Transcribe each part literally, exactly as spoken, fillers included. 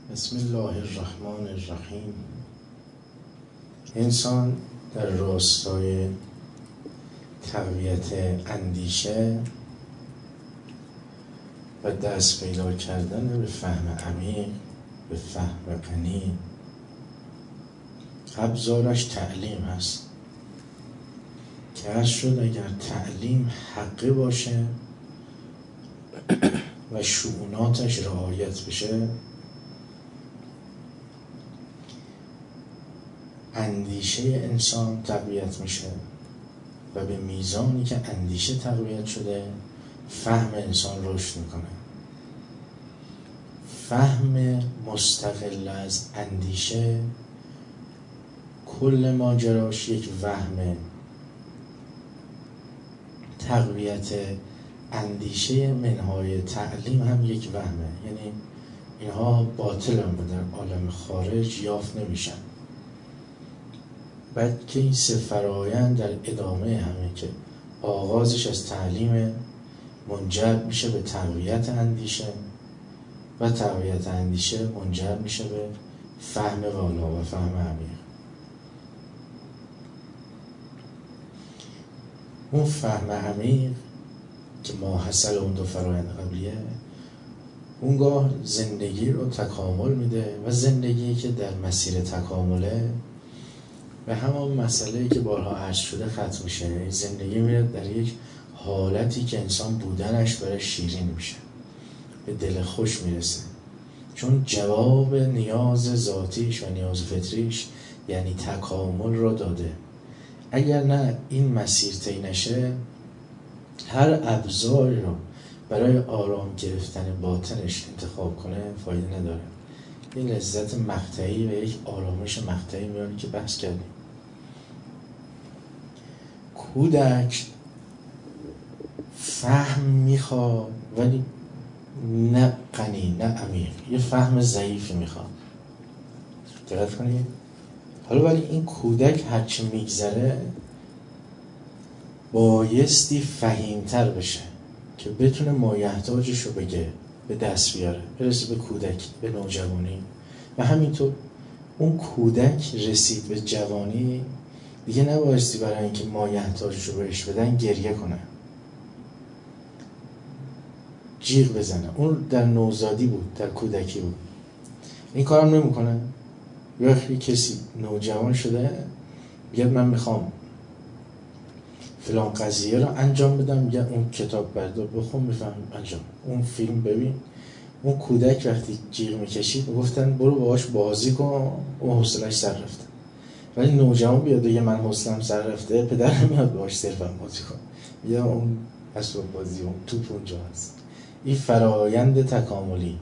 بسم الله الرحمن الرحیم. انسان در راستای تقویت اندیشه و دست پیدا کردن به فهم عمیق، به فهم غنی، ابزارش تعلیم هست که عرض شد اگر تعلیم حقه باشه و شؤوناتش رعایت بشه، اندیشه انسان تقویت میشه و به میزانی که اندیشه تقویت شده فهم انسان رشد میکنه. فهم مستقل از اندیشه کل ماجراش یک وهمه. تقویت اندیشه منهای تعلیم هم یک وهمه، یعنی اینها باطل هم در عالم خارج یافت نمیشن. بعد که این سه فرایند در ادامه همه که آغازش از تعلیم منجر میشه به تقویت اندیشه و تقویت اندیشه منجر میشه به فهم والا و فهم عمیق. اون فهم عمیق که ماحصل اون دو فرایند قبلیه اونگاه زندگی رو تکامل میده و زندگی که در مسیر تکامله و همان مسئله‌ای که بارها عرض شده ختم میشه. زندگی میره در یک حالتی که انسان بودنش برای شیرین میشه، به دل خوش میرسه، چون جواب نیاز ذاتیش و نیاز فطریش یعنی تکامل رو داده. اگر نه این مسیر طی نشه، هر ابزاری رو برای آرام گرفتن باطنش انتخاب کنه فایده نداره. این لذت مقطعی و یک آرامش مقطعی میانی که بحث کردیم. کودک فهم میخواد ولی نه غنی نه عمیق، یه فهم ضعیفی میخواد. دقت کنید. حالا ولی این کودک هرچی میگذره بایستی فهیمتر بشه که بتونه مایحتاجش رو بگه، به دست بیاره، برسه به کودکی، به نوجوانی. و همینطور اون کودک رسید به جوانی دیگه نبایستی برای اینکه مایحتاجش رو بهش بدن گریه کنه، جیغ بزنه. اون در نوزادی بود، در کودکی بود، این کارم نمیکنه. یا کسی نوجوان شده میگه من میخوام فلان قضیه رو انجام بدم، میگه اون کتاب بردار بخون میفهم انجام، اون فیلم ببین. اون کودک وقتی جیغ میکشید میگفتن برو باهاش بازی کن، اون حوصله‌اش سر رفته. ولی نوجوان بیاد بگه من حوصله‌ام سر رفته، پدر نمیاد باهاش صرفا بازی کن، میگه اون اسباب بازی، اون توپ اونجا هست. این فرایند تکاملی،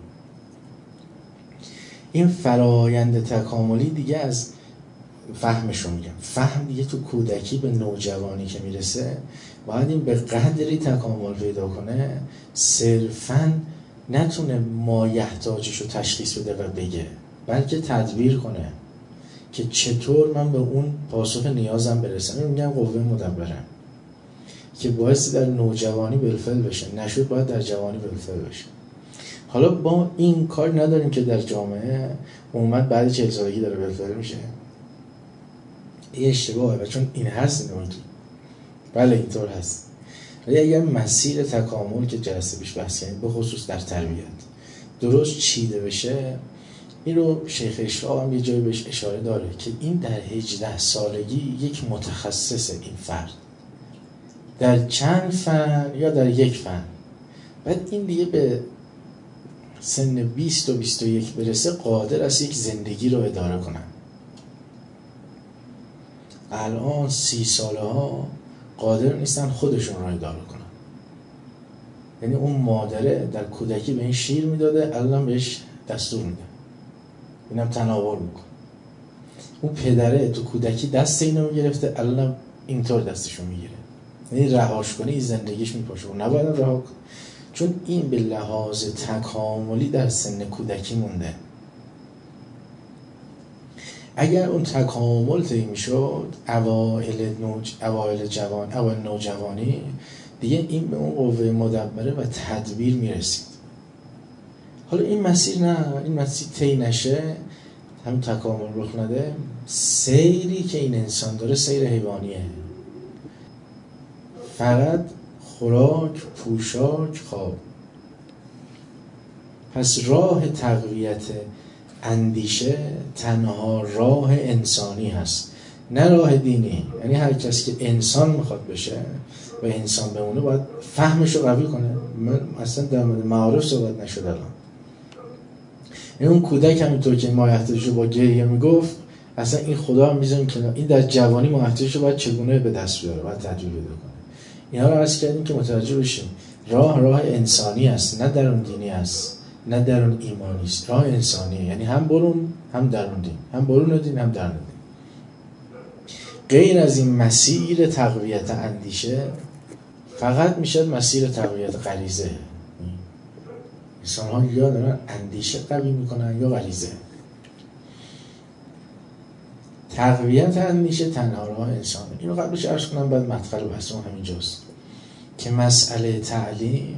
این فرایند تکاملی دیگه از فهمش رو میگم. فهم دیگه تو کودکی به نوجوانی که میرسه باید این به قدری تکامل پیدا کنه صرفاً نتونه مایحتاجش رو تشخیص بده و بگه، بلکه تدبیر کنه که چطور من به اون پاسخ نیازم برسم. این میگم قوه مدبره که باعث در نوجوانی بالفعل بشه، نشد باید در جوانی بالفعل بشه. حالا با این کار نداریم که در جامعه اومد بعد چهل سالگی داره بالفعل میشه. این اشتباهه و چون این هست نمیتون. بله اینطور هست. ولی اگر مسیر تکامل که جلسه پیش بحث کردیم به خصوص در تربیت درست چیده بشه، این رو شیخ اشراق هم یه جایی بهش اشاره داره که این در هجده سالگی یک متخصصه این فرد در چند فن یا در یک فن. بعد این دیگه به سن بیست و بیست و یک برسه قادر است یک زندگی رو اداره کنن. الان سی ساله ها قادر نیستن خودشون رو اداره کنن. یعنی اون مادره در کودکی به این شیر میداده، الان بهش دستور میده، اینم تناول میکنه. اون پدره تو کودکی دست اینو میگرفته، الان اینطور دستشو میگیره. یعنی رهاش کنه این زندگیش میپاشه و نباید رها کنه، چون این به لحاظ تکاملی در سن کودکی مونده. اگر اون تکامل طی میشد اوایل نوج اوایل جوان اوایل نوجوانی دیگه این به اون قوه مدبره و تدبیر میرسید. حالا این مسیر نه، این مسیر طی نشه، هم تکامل رخ نده، سیری که این انسان داره سیر حیوانیه، فقط خوراک، پوشاک، خواب. پس راه تقویت اندیشه تنها راه انسانی هست، نه راه دینی. یعنی هر کسی که انسان میخواد بشه و انسان بمونه باید فهمش رو قوی کنه. من اصلا در مورد معارف صحبت نشد الان. این اون کودک همینطور که مایحتاجی رو با گریه میگفت، اصلا این خدا هم میذاریم کنار، این در جوانی مایحتاجی رو باید چگونه به دست بیاره، باید تجربه بده کنه. اینا رو عرض کردیم که متوجه بشیم راه راه انسانی است، نه درون دینی است، نه درون ایمانی است. راه انسانیه، یعنی هم برون هم درون دین، هم برون دین هم درون دین. غیر از این مسیر تقویت اندیشه فقط میشه مسیر تقویت غریزه. انسان ها یا دارن اندیشه قوی میکنن یا غریزه. تقویت اندیشه تنها راه انسانه. اینو قبلش عرض کنم، بعد مدخل بحثمون همینجاست که مسئله تعلیم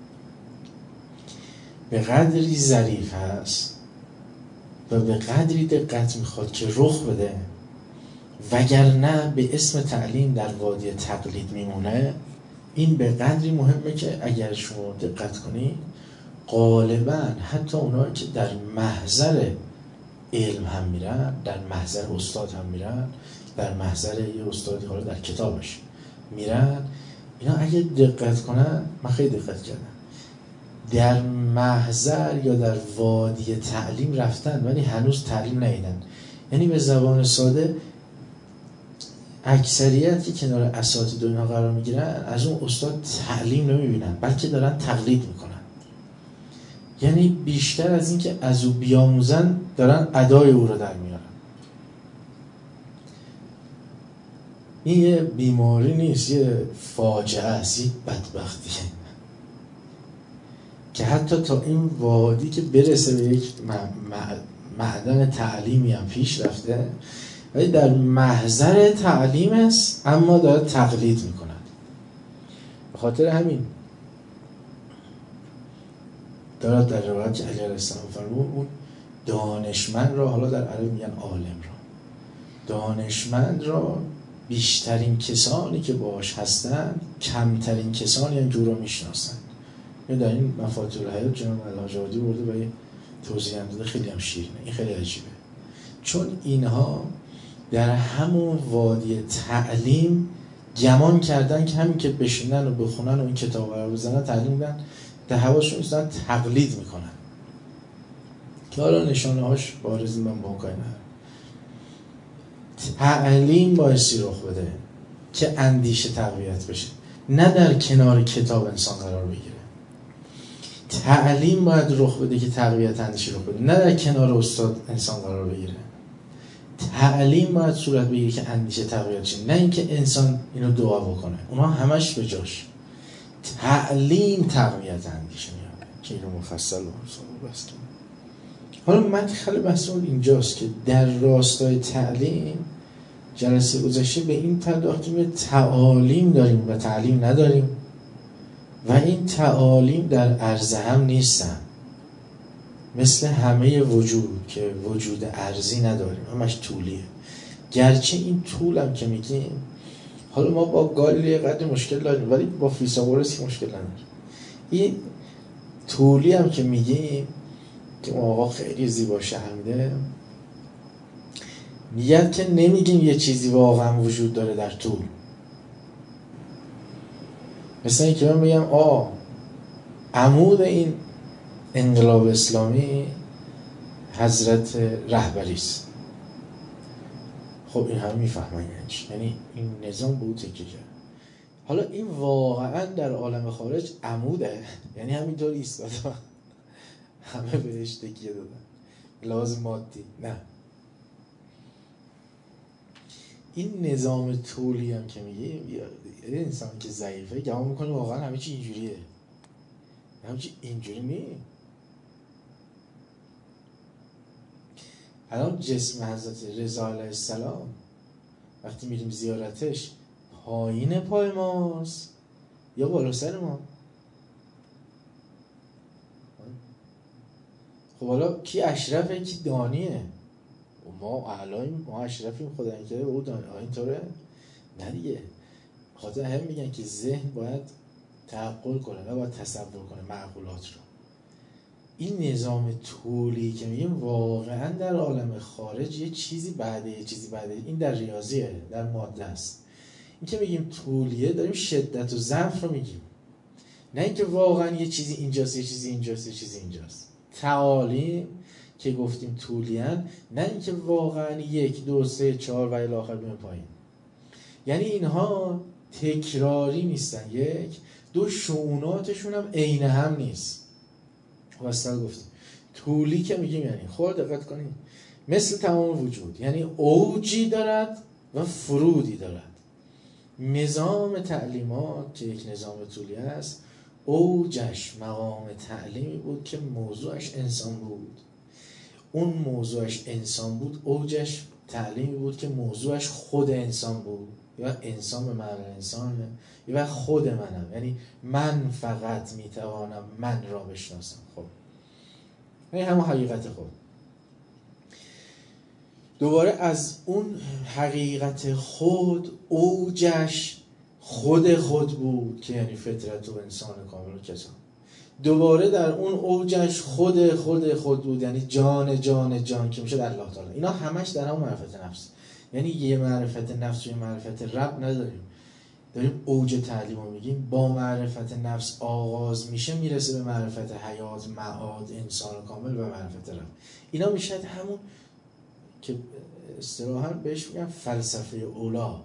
به قدری ظریف هست و به قدری دقت میخواد که رخ بده، وگرنه به اسم تعلیم در وادی تقلید میمونه. این به قدری مهمه که اگر شما دقت کنید غالبا حتی اونایی که در محضر علم هم میرن، در محضر استاد هم میرن، در محضر یه استادی حالا در کتابش میرن، اینا اگه دقت کنن، من خیلی دقت کردم، در محضر یا در وادی تعلیم رفتن ولی هنوز تعلیم ندیدن. یعنی به زبان ساده اکثریت که کنار اساتید و اینا قرار میگیرن از اون استاد تعلیم نمیبینن، بلکه دارن تقلید میکنن. یعنی بیشتر از این که از او بیاموزن دارن ادای او رو در میارن. این یه بیماری نیست، یه فاجعه است، یه بدبختیه که حتی تا این وادی که برسه به یک معدن تعلیمی هم پیش رفته، ولی در محضر تعلیم است اما داره تقلید میکنن. به خاطر همین دارد در روایت که علی علیه السلام فرمود اون دانشمند را، حالا در عربی میگن عالم را، دانشمند را بیشترین کسانی که باش هستن کمترین کسانی هم که او را میشناسن. این در این مفاتیح الحیات جناب الحاجوادی برده و یه توضیح هم داده، خیلی هم شیرینه. این خیلی عجیبه، چون اینها در همون وادی تعلیم گمان کردن که همین که بشینن و بخونن و این کتاب رو بزنن تعلیم میدن، در حواسشون ایستادن تقلید میکنن که حالا نشانه هاش بارزی من با کاری ندارم. تعلیم بایستی رخ بده که اندیشه تقویت بشه، نه در کنار کتاب انسان قرار بگیره. تعلیم باید رخ بده که تقویت اندیشه رخ بده، نه در کنار استاد انسان قرار بگیره. تعلیم باید صورت بگیره که اندیشه تقویت شه، نه اینکه انسان اینو دعا بکنه. اونا همش به جاش. تعلیم تقویت اندیشه میاد که اینو مفصل رو بس کنم. حالا مدخل بحثمون اینجاست که در راستای تعلیم جلسه گذشته به این پرداختیم تعالیم داریم و تعلیم نداریم و این تعالیم در عرض هم نیستن، مثل همه وجود که وجود عرضی نداریم، همش طولیه. گرچه این طول هم که میگیم، حالا ما با گالیله قدر مشکل داریم ولی با فیثاغورس مشکل نداریم. این طولی هم که میگیم که آقا خیلی زیبا شهمیده، میگن که نمیگیم یه چیزی واقعا وجود داره در طول. مثل این که من بگم آه عمود این انقلاب اسلامی حضرت رهبری است. خب این هم میفهمن یعنی این نظام به او تکیه کرد. حالا این واقعا در عالم خارج عموده، یعنی همینطور ایستاده همه بهش تکیه دادن لازم مادی. نه، این نظام طولی هم که میگیم، یه انسان که ضعیفه گمان میکنه واقعا همه چی اینجوریه، همه چی اینجوری نیست. الان جسم حضرت رضا علیه السلام وقتی میریم زیارتش پایین پای ماست یا بالا سر ما؟ خب حالا کی اشرفه کی دانیه؟ ما اعلاییم، ما اشرفیم، خدا اینکه او دانیه. اینطوره؟ نه دیگه. خاطر هم میگن که ذهن باید تعقل کنه، نه باید تصور کنه معقولات رو. این نظام طولی که میگیم واقعا در عالم خارج یه چیزی بعده یه چیزی بعده، این در ریاضیه، در ماده است. این که میگیم طولیه داریم شدت و ضعف رو میگیم، نه اینکه واقعا یه چیزی اینجاست یه چیزی اینجاست یه چیزی اینجاست. تعالیم که گفتیم طولیان، نه اینکه واقعا یک دو سه چهار و الی آخر بیان پایین. یعنی اینها تکراری نیستن، یک دو شؤوناتشون هم عین هم نیست. واسه گفتیم طولی که میگیم یعنی خود دقت کنید مثل تمام وجود، یعنی اوجی دارد و فرودی دارد. نظام تعلیمات که یک نظام طولی است، اوجش مقام تعلیمی بود که موضوعش انسان بود. اون موضوعش انسان بود، اوجش تعلیمی بود که موضوعش خود انسان بود، یا انسان به معنی انسانه، یا خود منم، یعنی من فقط میتوانم من را بشناسم. خب این همون حقیقت خود. دوباره از اون حقیقت خود اوجش خود خود بود که یعنی فطرت و انسان کامل و کسان. دوباره در اون اوجش خود خود خود بود، یعنی جان جان جان که میشه در الله تعالی. اینا همش در همون معرفت نفس. یعنی یه معرفت نفس و یه معرفت رب نداریم، داریم اوج تعلیم رو میگیم. با معرفت نفس آغاز میشه، میرسه به معرفت حیات، معاد، انسان کامل و معرفت رب. اینا میشه همون که اصطلاحاً بهش میگن فلسفه اولا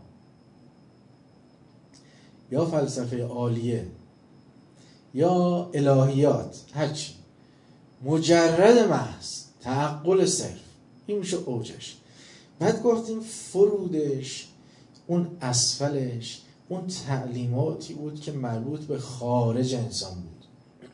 یا فلسفه عالیه یا الهیات، هرچی مجرد محض تعقل صرف، این میشه اوجش. بعد گفتیم فرودش، اون اسفلش، اون تعلیماتی بود که مربوط به خارج انسان بود،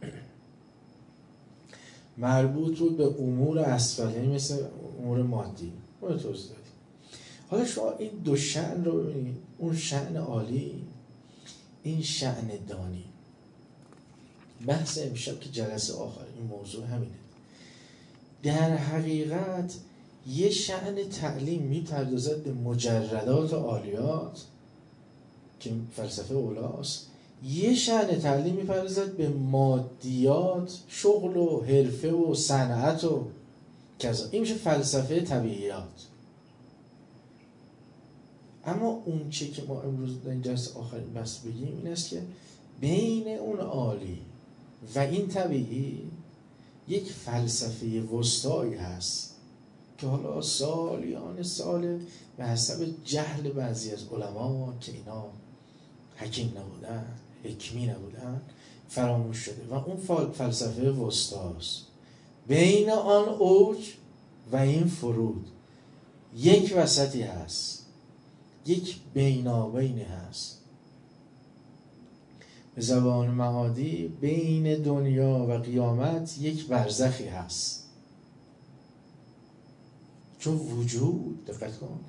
مربوط بود به امور اسفل، یعنی مثل امور مادی. اون رو توضیح دادیم. حالا شما این دو شأن رو ببینید، اون شأن عالی، این شأن دانی. بحث امشب که جلسه آخر این موضوع همینه. در حقیقت یه شأن تعلیم میپردازد به مجردات و عالیات که فلسفه اولاست، یه شأن تعلیم میپردازد به مادیات، شغل و حرفه و صنعت و کذا. این میشه فلسفه طبیعیات. اما اون چه که ما امروز در این جلسه آخرین بحث بگیم این است که بین اون عالی و این طبیعی یک فلسفه وسطایی هست که حالا سالیان سال به حسب جهل بعضی از علما که اینا حکیم نبودن، حکمی نبودن، فراموش شده و اون فلسفه وسطاست. بین آن اوج و این فرود یک وسطی هست، یک بینابینی هست. به زبان معادی بین دنیا و قیامت یک برزخی هست. چون وجود، دقت کن،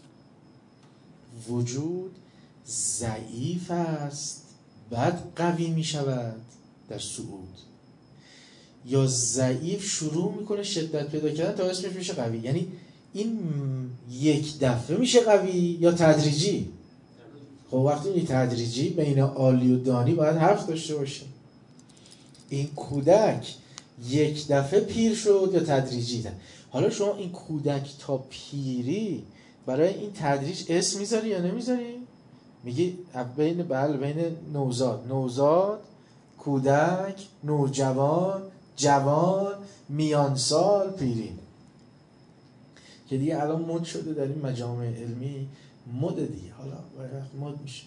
وجود ضعیف است بعد قوی می شود در صعود، یا ضعیف شروع میکنه شدت پیدا کردن تا اسمش میشه قوی. یعنی این یک دفعه میشه قوی یا تدریجی؟ خب وقتی این تدریجی بین عالی و دانی باید حرف داشته باشیم. این کودک یک دفعه پیر شد یا تدریجی ده؟ حالا شما این کودک تا پیری برای این تدریج اسم میذاری یا نمیذاری؟ میگی بین بله بین نوزاد، نوزاد، کودک، نوجوان، جوان، میان سال، پیری. که دیگه الان مد شده در این مجامع علمی، مد دیگه، حالا وقت مد میشه،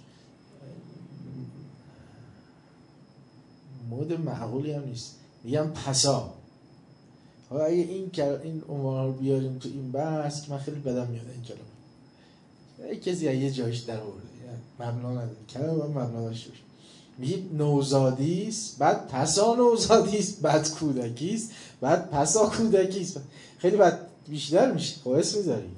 مد معقولی هم نیست، میگم پسا. حالا اگه این این عنوان رو بیاریم تو این بحث، من خیلی بدم میاد این کلمه، یک کسی یه جایش در آورده مبنا نداره، کلمه باید مبنا داشته باشه. میگید نوزادیست، بعد پسا نوزادیست، بعد کودکیست، بعد پسا کودکیست، خیلی بعد بیشتر میشه. خب اسم میذاری.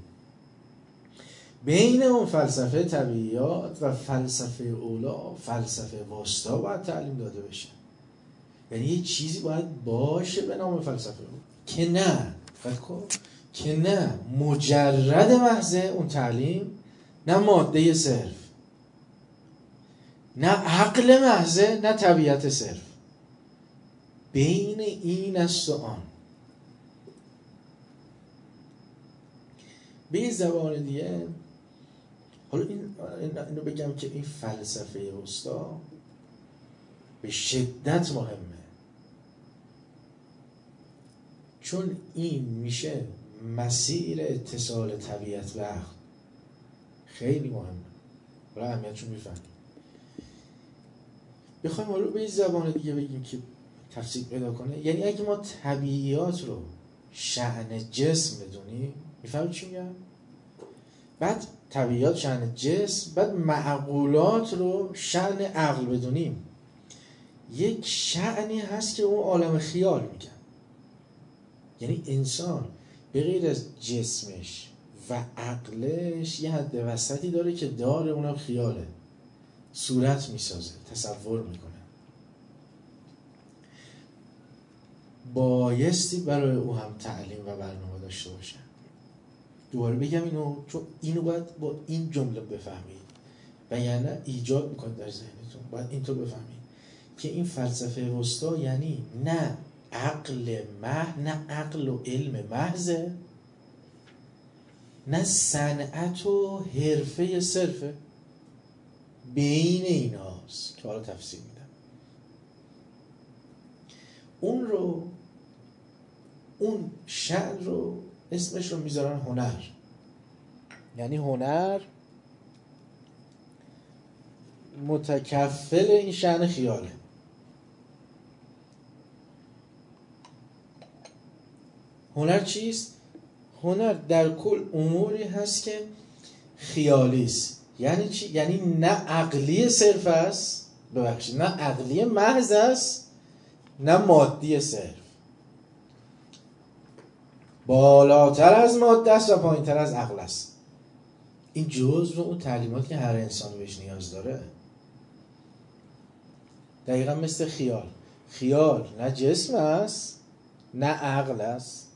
بین اون فلسفه طبیعیات و فلسفه اولا، فلسفه وسطا باید تعلیم داده بشه. یعنی یه چیزی باید باشه به نام فلسفه اولا. که نه که نه مجرد محضه اون تعلیم، نه ماده صرف، نه عقل محضه، نه طبیعت صرف. بین این است و آن. به یه زبان دیگه، حالا این اینو بگم که این فلسفه وسطا به شدت مهمه، چون این میشه مسیر اتصال طبیعت و عقل. خیلی مهمه، حالا اهمیتشو میفهمیم. بخوایم حالا به یه زبان دیگه بگیم که تفسیر پیدا کنه، یعنی اگه ما طبیعیات رو شأن جسم بدونیم، میفهمید چی میگم؟ بعد طبیعیات شأن جسم، بعد معقولات رو شأن عقل بدونیم، یک شأنی هست که اون عالم خیال میگن. یعنی انسان به غیر از جسمش و عقلش یه حد وسطی داره که داره، اونم خیاله، صورت میسازه، تصور میکنه. بایستی برای او هم تعلیم و برنامه داشته باشن. دوباره بگم اینو، چون اینو باید با این جمله بفهمید و یعنی ایجاد میکنید در ذهنتون. باید اینطور بفهمید که این فلسفه وسطا یعنی نه عقل محض، نه عقل و علم محضه، نه صنعت و حرفه صرفه. بین این هاست که حالا تفسیر میدم. اون رو، اون شأن رو اسمش رو میذارن هنر. یعنی هنر متکفل این شأن خیاله. هنر چیست؟ هنر در کل اموری هست که خیالی است. یعنی چی؟ یعنی نه عقلی صرف است، ببخشید، نه عقلی محض است، نه مادی صرف. بالاتر از ماده است و پایینتر از عقل است. این جزء اون تعلیماتی که هر انسان بهش نیاز داره. دقیقا مثل خیال. خیال نه جسم است، نه عقل است.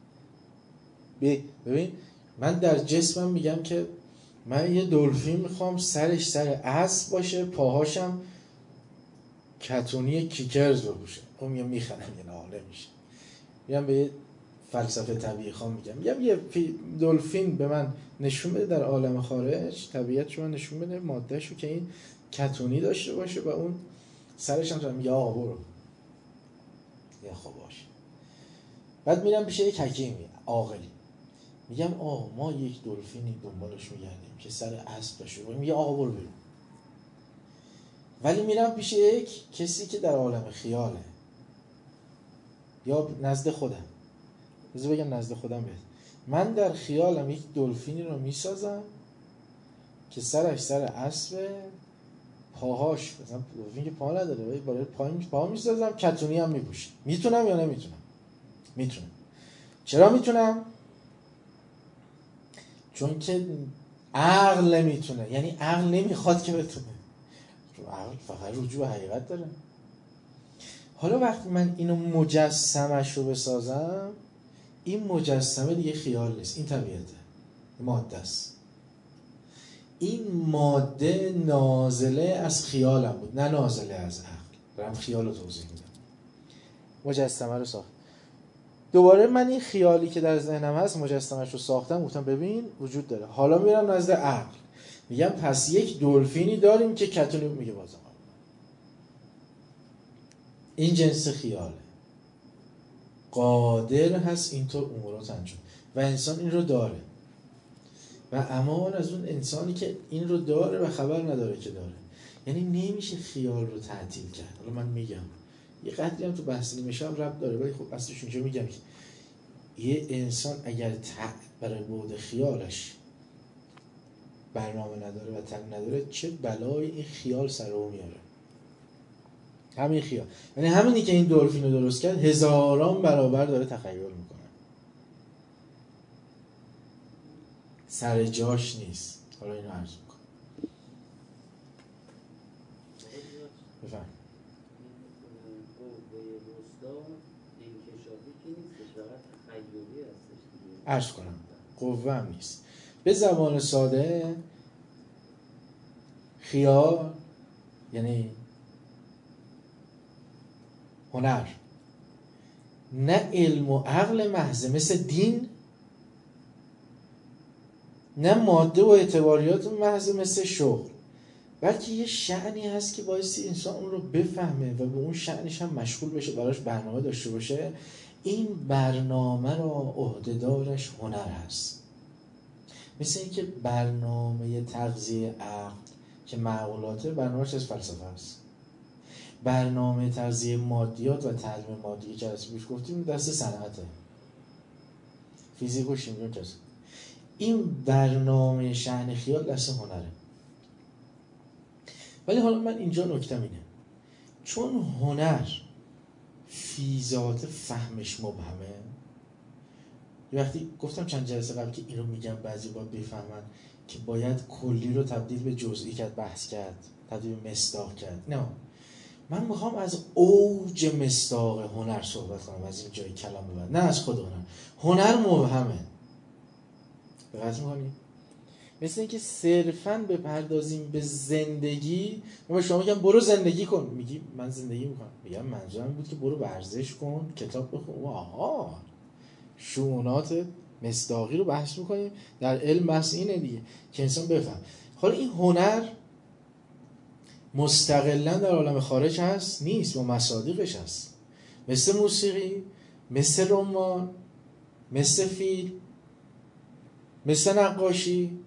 ببین من در جسمم میگم که من یه دلفین میخوام سرش سر اسب باشه، پاهاشم کتونی کیکرز رو بوشه. اون میگم میخنم، یه ناله میشه. میگم به یه فلسفه طبیعی خوام میگم میگم یه دلفین به من نشون بده در عالم خارج، طبیعتش من نشون بده مادهشو که این کتونی داشته باشه و اون سرش هم میگه آقا برو، یا خب باشه. بعد میرم پیش یک حکیمی عاقلی، میگم آه ما یک دلفینی دنبالش میگردیم که سر اسب داشته باشه، میگه آقا برو برو. ولی میرم پیش یک کسی که در عالم خیاله، یا نزد خودم، بذار بگم نزد خودم بهت، من در خیالم یک دلفینی رو میسازم که سرش سر اسب، پاهاش مثلا دلفین که پا نداره ولی بالای پای پا میسازم، کتونی هم میپوشه. میتونم یا نمیتونم؟ میتونم. چرا میتونم؟ چون که عقل نمیتونه. یعنی عقل نمیخواد که بتونه، چون عقل فقط رجوع به حقیقت داره. حالا وقتی من اینو مجسمش رو بسازم، این مجسمه دیگه خیال نیست، این طبیعته، ماده است. این ماده نازله از خیالم بود، نه نازله از عقل. دارم خیال رو توضیح میدم. مجسمه رو ساخت. دوباره من این خیالی که در ذهنم هست مجسمهش رو ساختم، گفتم ببین وجود داره. حالا میرم نزد عقل، میگم پس یک دلفینی داریم که کتونی، میگه بازم این جنس خیاله، قادر هست اینطور امورات انجام، و انسان این رو داره. و امان از اون انسانی که این رو داره و خبر نداره که داره. یعنی نمیشه خیال رو تعطیل کرد. حالا من میگم یه قدری هم تو بحث نیمه هم ربط داره، ولی خب اصلش اینجا میگم که یه انسان اگر برای بعد خیالش برنامه نداره و تن نداره، چه بلای این خیال سر او میاره. همین خیال، یعنی همینی که این دلفین رو درست کرد هزاران برابر داره تخیل میکنه، سر جاش نیست. حالا اینو عرض میکنم. بفهم. عرض کنم قوه هم نیست. به زبان ساده خیال یعنی هنر، نه علم و عقل محض مثل دین، نه ماده و اعتباریات محض مثل شغل، بلکه یه شأنی هست که باعثی انسان اون رو بفهمه و به اون شأنش هم مشغول بشه، براش برنامه داشته باشه. این برنامه را عهده‌دارش هنر هست. مثل اینکه برنامه تغذیه عقل که معقولاته، برنامه‌اش از فلسفه است. برنامه تغذیه مادیات و تعلیم مادی که از پیش گفتیم دست صنعته، فیزیک و شیمی کسب. این برنامه شأن خیال دست هنره. ولی حالا من اینجا نکتم اینه، چون هنر فی ذات فهمش مبهمه، وقتی گفتم چند جلسه قبل که اینو میگم بعضی باید بفهمن که باید کلی رو تبدیل به جزئی کرد، بحث کرد، تبدیل به مصداق کرد. نه، من میخوام از اوج مصداق هنر صحبت کنم، از این جای کلام ببرم، نه از خود هنر. هنر مبهمه. دقت می‌کنی؟ مثل اینکه صرفاً بپردازیم به زندگی. من به شما میگم برو زندگی کن، میگی من زندگی میکنم. میگم منظورم بود که برو ورزش کن، کتاب بخون. آها، شؤونات مصداقی رو بحث میکنیم. در علم بحث اینه دیگه که انسان بفهم. حالا این هنر مستقلاً در عالم خارج هست؟ نیست، با مصادیقش هست. مثل موسیقی، مثل رمان، مثل فیلم، مثل نقاشی.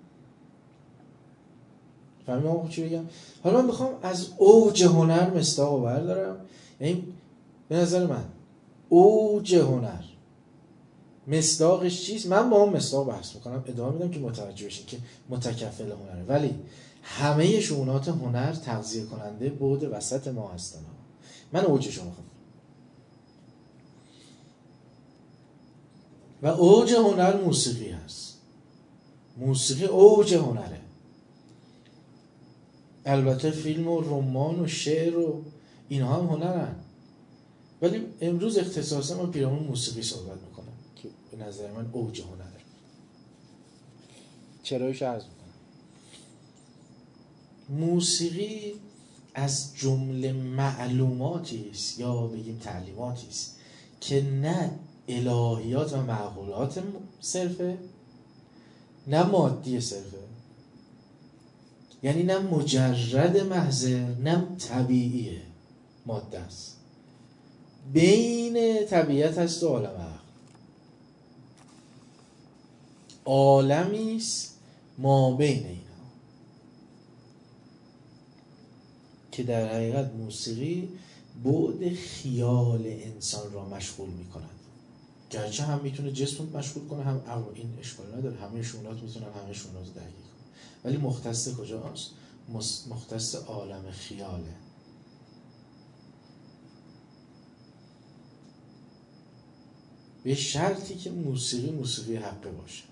فهمیدم چی بگم؟ حالا من میخوام از اوج هنر مصداقو بردارم. یعنی به نظر من اوج هنر مصداقش چیست؟ من با هم مصداق بحث میکنم، ادامه میدم که متوجه بشین که متکفل هنره. ولی همه شؤونات هنر تغذیه کننده بعد وسط ما هستن. من اوجش رو میخوام. و اوج هنر موسیقی هست. موسیقی اوج هنره. البته فیلم و رمان و شعر و اینها هم هنرن، ولی امروز اختصاصا ما پیرامون موسیقی صحبت میکنم که به نظر من اوج هنره. چرایش عرض میکنم. موسیقی از جمله معلوماتی است یا بگیم تعلیماتی است که نه الهیات و معقولات صرفه، نه مادی صرفه. یعنی نه مجرد محضه، نه طبیعیه، ماده است. بین طبیعت هست و عالم عقل. عالمی است ما بین اینا که در حقیقت موسیقی بعد خیال انسان را مشغول می‌کند. گرچه هم میتونه جسم مشغول کنه، هم عقل. این اشکال نداره، همه شؤونات میتونن همه شؤونات رو درگیر کنه. ولی مختص کجاست؟ مختص عالم خیاله. به شرطی که موسیقی موسیقی حقه باشه.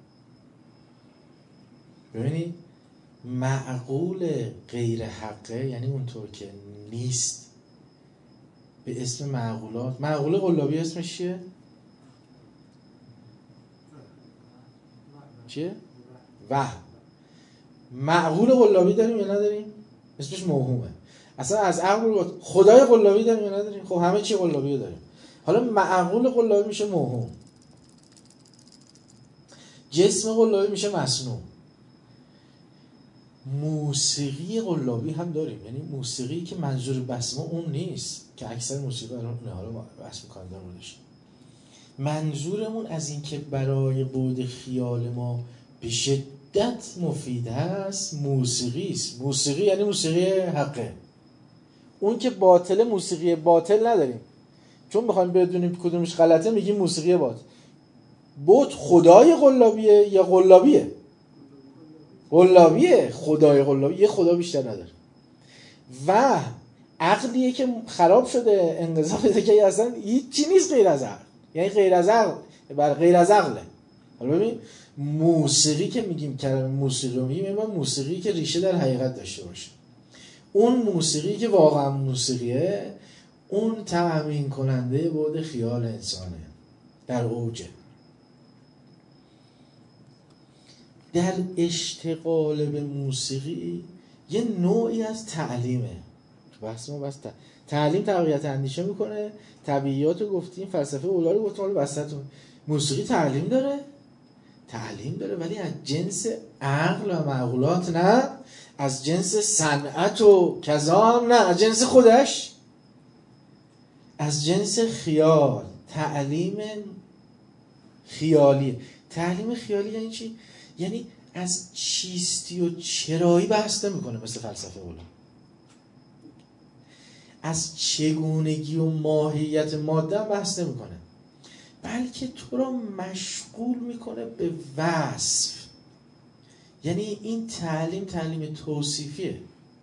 ببینید معقول غیر حقه یعنی اونطور که نیست به اسم معقولات. معقول قلابی اسمش چیه؟ چیه؟ وهم. معقول قلابی داریم یا نداریم؟ اسمش موهومه. اصلا از عقل خدای قلابی داریم یا نداریم؟ خب همه چی قلابی داریم. حالا معقول قلابی میشه موهوم، جسم قلابی میشه مصنوع. موسیقی قلابی هم داریم، یعنی موسیقی که منظور بس ما اون نیست که اکثر موسیقی الان نه، حالا بحث می‌کنم در موردش. منظورمون از این که برای بعد خیال ما به شدت مفید هست موسیقی است. موسیقی یعنی موسیقی حقه. اون که باطل، موسیقی باطل نداریم، چون بخوایم بدونیم کدومش غلطه میگیم موسیقی باطل. بود خدای قلابیه یا قلابیه؟ قلابیه. خدای قلابی یه خدا بیشتر نداره. و عقلیه که خراب شده، انقضا بده که اصلا هیچی نیست غیر از عقل. یعنی غیر از عقل، بر غیر از عقله. حالا ببین موسیقی که میگیم کلمه موسیقی رو میگیم، یعنی موسیقی که ریشه در حقیقت داشته باشه. اون موسیقی که واقعا موسیقیه، اون تأمین کننده بعد خیال انسانه، در اوجه. در اشتغال به موسیقی یه نوعی از تعلیمه. تو بحث ما بس تعلیم تقویت اندیشه میکنه، طبیعیات رو گفتیم، فلسفه اولا رو گفتیم، حالا وسطون موسیقی تعلیم داره، تعلیم داره ولی از جنس عقل و معقولات نه، از جنس صنعت و کذا هم نه، از جنس خودش، از جنس خیال. تعلیم خیالی. تعلیم خیالی یعنی چی؟ یعنی از چیستی و چرایی بحث نمیکنه مثل فلسفه اولا، از چگونگی و ماهیت ماده بحث نمیکنه، بلکه تو را مشغول میکنه به وصف. یعنی این تعلیم تعلیم توصیفیه.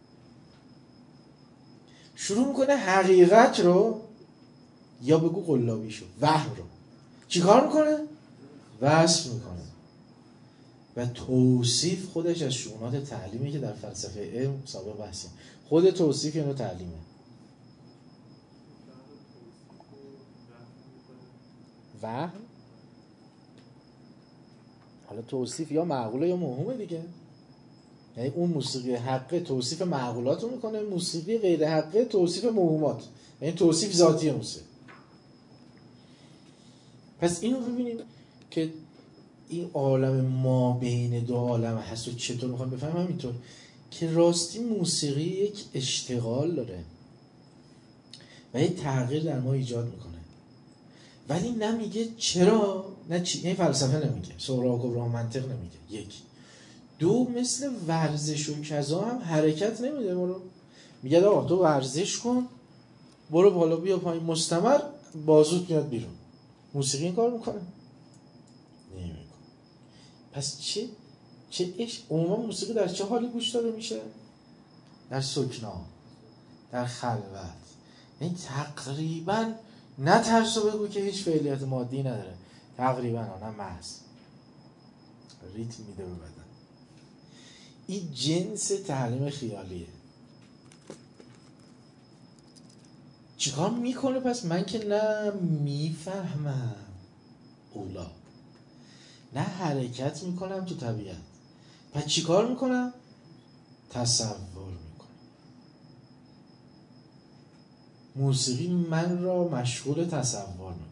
شروع میکنه حقیقت رو، یا بگو قلابیشو، وهم رو چیکار میکنه؟ وصف میکنه. و توصیف خودش از شؤونات تعلیمی که در فلسفه علم سابق بحثیم. خود توصیف یعنی تعلیمه. وهم حالا توصیف یا معقوله یا موهومه دیگه. یعنی اون موسیقی حقه توصیف معقولات رو میکنه، موسیقی غیر حقه توصیف موهومات، یعنی توصیف ذاتی موسیقی. پس اینو ببینیم که این عالم ما بین دو عالم هست و چطور میخوام بفهمم همینطور که راستی موسیقی یک اشتغال داره و یک تغییر در ما ایجاد میکنه، ولی نمیگه چرا، نه چی، این فلسفه نمیگه، سهراب کبرا منطق نمیگه. یک دو مثل ورزش و کذا هم حرکت نمیده. برو میگه آقا تو ورزش کن، برو بالا بیا پایین مستمر، بازوت میاد بیرون. موسیقی این کار میکنه؟ نمیکنه. پس چه چه اش عموما موسیقی در چه حالی گوش داده میشه؟ در سکنا، در خلوت. این تقریبا نه ترسو بگو که هیچ فعالیت مادی نداره، تقریبا نه محض ریتم میده به بدن. این جنس تعلیم خیالیه. چیکار میکنه پس؟ من که نه میفهمم اولا، نه حرکت میکنم تو طبیعت، پس چیکار میکنم؟ تصور میکنم. موسیقی من را مشغول تصور میکنه.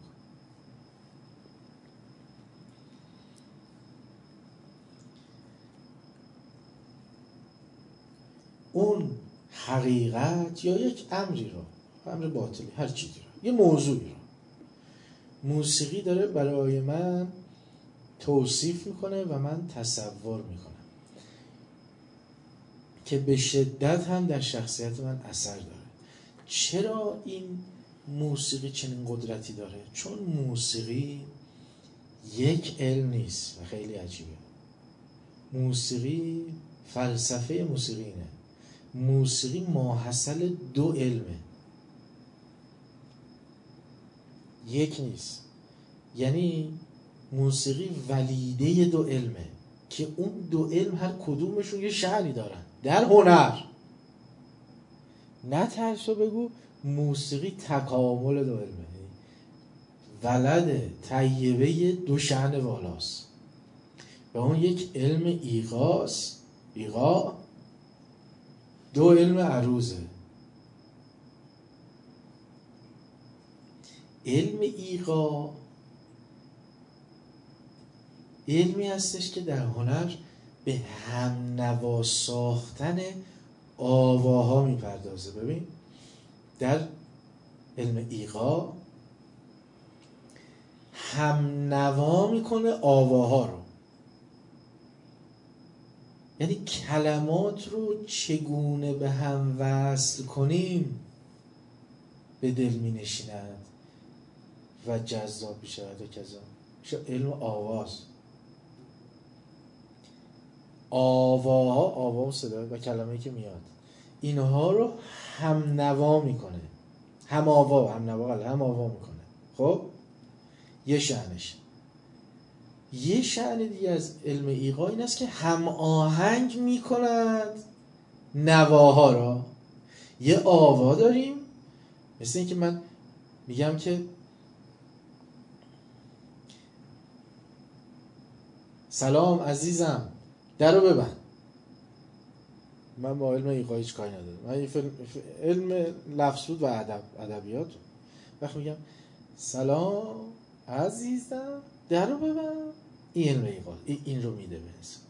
اون حقیقت یا یک امری رو، امر باطلی، هر چیزی رو، یه موضوعی رو موسیقی داره برای من توصیف میکنه و من تصور میکنم که به شدت هم در شخصیت من اثر داره. چرا این موسیقی چنین قدرتی داره؟ چون موسیقی یک علم نیست و خیلی عجیبه. موسیقی، فلسفه موسیقی اینه، موسیقی ماحصل دو علمه، یک نیست. یعنی موسیقی ولیده دو علمه که اون دو علم هر کدومشون یه شأنی دارن. در هنر نه ترسو بگو موسیقی تکامل دو علمه، ولد طیبه دو شأن والاست و اون یک علم ایقاست، ایقا، دو علم عروضه. علم ایقا علمی هستش که در هنر به هم نوا ساختن آواها میپردازه. ببین در علم ایقا هم نوا میکنه آواها رو، یعنی کلمات رو چگونه به هم وصل کنیم به دل می نشیند و جذاب میشود و کذا. میشه علم آواز. آواها، آوا و صدا و کلمه‌ای که میاد، اینها رو هم نوا میکنه، هم آوا هم نوا هم آوا میکنه. خب یه شأنش. یه شأن دیگه از علم ایقا این است که هم آهنگ میکنند نواها را. یه آوا داریم، مثل این که من میگم که سلام عزیزم، درو ببند. من با علم ایقاعی هیچ کاری ندارم، من فیلم... علم لفظ بود و ادب ادبیات. وقتی میگم سلام عزیزم درو ببند، این علم ایقاع این رو میده به انسان.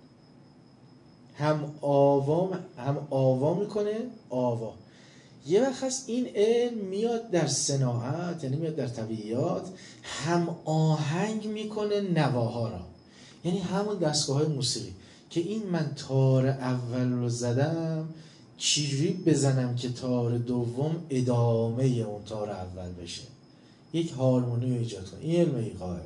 هم آوا هم آوا میکنه آوا. یه وقت هست این علم میاد در صناعت، یعنی میاد در طبیعیات، هم آهنگ میکنه نواها را. یعنی همون دستگاه های موسیقی که این من تار اول رو زدم چجوری بزنم که تار دوم ادامه اون تار اول بشه، یک هارمونی رو ایجاد کنه. این علم ایقاعه.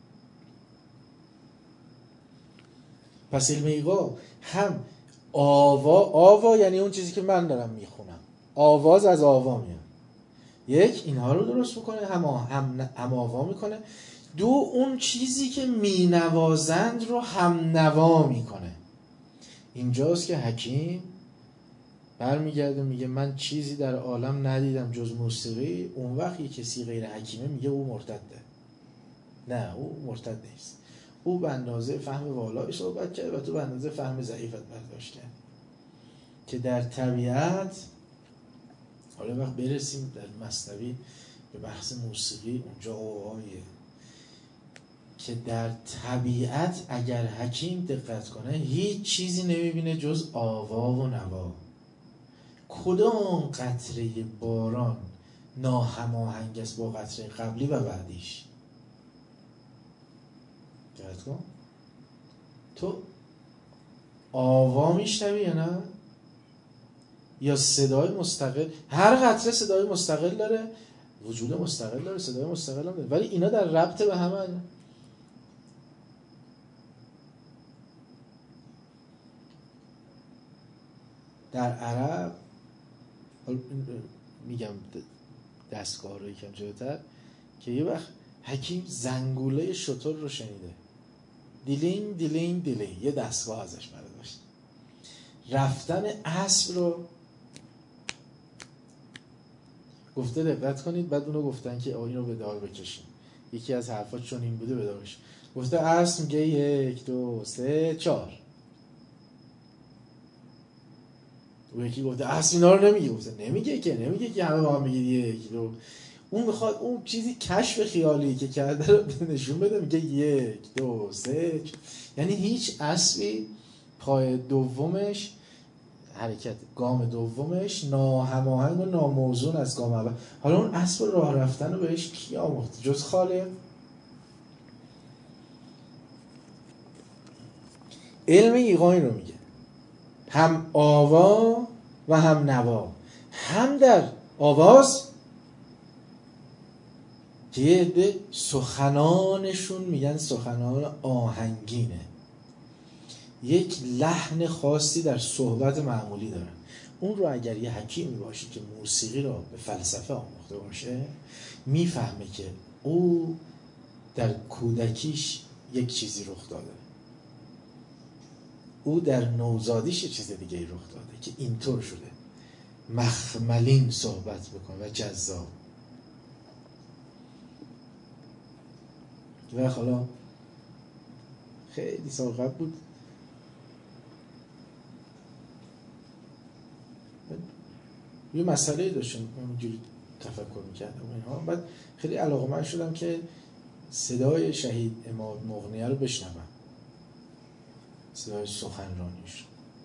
پس علم ایقاع هم آوا، آوا یعنی اون چیزی که من دارم میخونم، آواز از آوا میاد، یک اینها رو درست میکنه، هم هم هم آوا میکنه. دو اون چیزی که مینوازند رو هم نوا میکنه. اینجاست که حکیم برمیگرده میگه من چیزی در عالم ندیدم جز موسیقی. اون وقت یه کسی غیر حکیمه میگه او مرتده. نه، او مرتد نیست، او به اندازه فهم والای صحبت کرد و تو به اندازه فهم ضعیفت برداشت کرد. که در طبیعت، حالا وقت برسیم در مثنوی به بحث موسیقی، اونجا آوایه که در طبیعت اگر حکیم دقت کنه هیچ چیزی نمیبینه جز آوا و نوا. کدام قطره باران ناهماهنگ است با قطره قبلی و بعدیش؟ دقت کن. تو آوا میشنوی یا نه؟ یا صدای مستقل؟ هر قطره صدای مستقل داره، وجود مستقل داره، صدای مستقل هم داره، ولی اینا در ربط به هم هست. در عرب میگم دستگاه رو یکم جلوتر که یه وقت حکیم زنگوله شتر رو شنیده، دیلینگ دیلینگ دیلینگ، یه دستگاه ازش برداشت. رفتن اسب رو گفته دقت کنید، بعد اونو گفتن که این رو به دار بکشین. یکی از حرفات چون این بوده به دار بکشین. گفته اسب میگه یک دو سه چهار. اون یکی گفته اسب اینا رو نمیگه. گفته نمیگه که نمیگه که همه با هم بگید یک دو. اون میخواد اون چیزی کشف خیالی که کرده رو نشون بده، میگه یک دو سه چهار. یعنی هیچ اسبی پای دومش حرکت گام دومش ناهماهنگ و ناموزون از گام اول. حالا اون اسب راه رفتن رو بهش کی آموخت جز خالق؟ علم ایقاعی رو میگه هم آوا و هم نوا. هم در آواز که یه عده سخنانشون میگن سخنان آهنگینه، یک لحن خاصی در صحبت معمولی دارن. اون رو اگر یه حکیمی باشه که موسیقی رو به فلسفه آموخته باشه، میفهمه که او در کودکیش یک چیزی رخ داده، او در نوزادیش یه چیز دیگه رخ داده که اینطور شده مخملین صحبت بکنه و جذاب. و حالا خیلی سال قبل بود یه مسئله داشتم اینجوری تفکر میکردم و اینها، بعد خیلی علاقه‌مند شدم که صدای شهید امام مغنیه رو بشنوم، صدای سخنرانیش.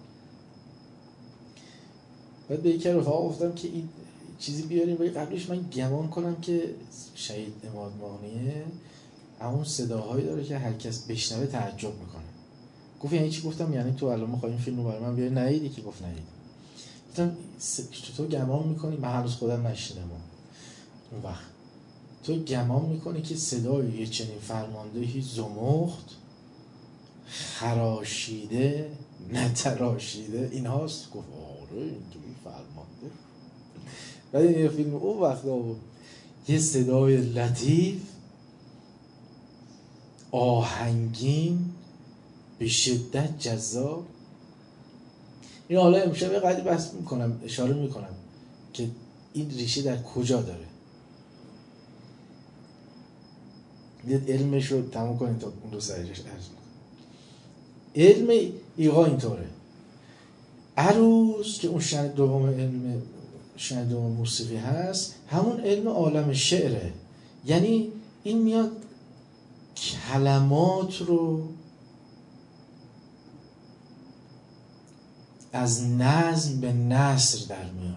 بعد به یکی رفقا گفتم که این چیزی بیاریم ولی قبلش من گمان کنم که شهید امام مغنیه همون صداهایی داره که هر کس بشنوه تعجب میکنه. گفت یعنی چی؟ گفتم یعنی تو الان می‌خوای این فیلمو برای من بیاری؟ ندیدی که؟ گفت ندیدم. گفتم تو گمان میکنی، من هنوز خودم نشیدم اون وقت، تو گمان میکنی که صدای یه چنین فرماندهی زمخت خراشیده نتراشیده این هاست؟ گفت آره اینجوری فرمانده. بعد این فیلم اون وقت بود یه صدای لطیف آهنگین به شدت جذاب. این حالا امشب یه قدری بحث میکنم، اشاره میکنم که این ریشه در کجا داره. یه علمش رو تموم کنید تا اون دو سریش عرض میکنم. علم ایقا اینطوره. عروض که اون شأن دوم علم شأن دوم موسیقی هست، همون علم عالم شعره. یعنی این میاد کلمات رو از نظم به نثر در میاره.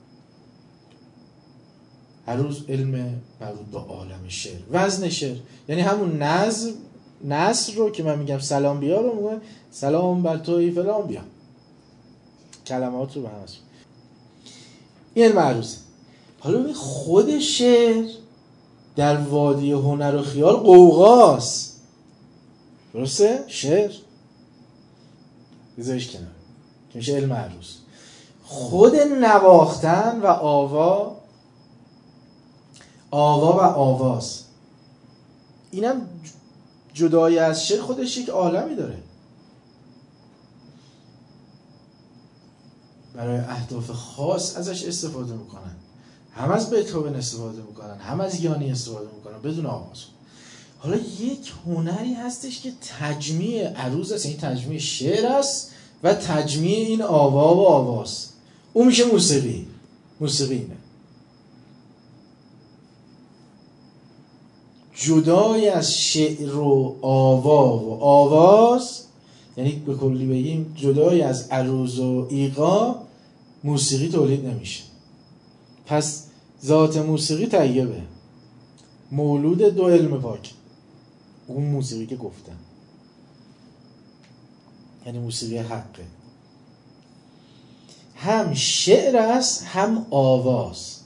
عروض علم مربوط به عالم شعر، وزن شعر، یعنی همون نظم نثر رو که من میگم سلام بیا رو میگم سلام بر توی فلان بیا، کلمات رو به هم هست. این علم عروضه. حالا ببین خود شعر در وادی هنر و خیال قوقاست، درسته؟ شعر بذارش کنار که میشه علم عروض. خود نواختن و آوا آوا و آواز، اینم جدای از شعر خودش یک عالمی داره. برای اهداف خاص ازش استفاده میکنن، هم از بتهوون استفاده میکنن، هم از یانی استفاده میکنن بدون آواز. حالا یک هنری هستش که تجمیع عروض است، این تجمیع شعر است و تجمیع این آوا و آواز، اون میشه موسیقی. موسیقی اینه جدای از شعر و آوا و آواز، یعنی به کلی بگیم جدای از عروض و ایقا موسیقی تولید نمیشه. پس ذات موسیقی طیبه، مولود دو علم پاک، اون موسیقی که گفتم، یعنی موسیقی حقه، هم شعر است هم آواز.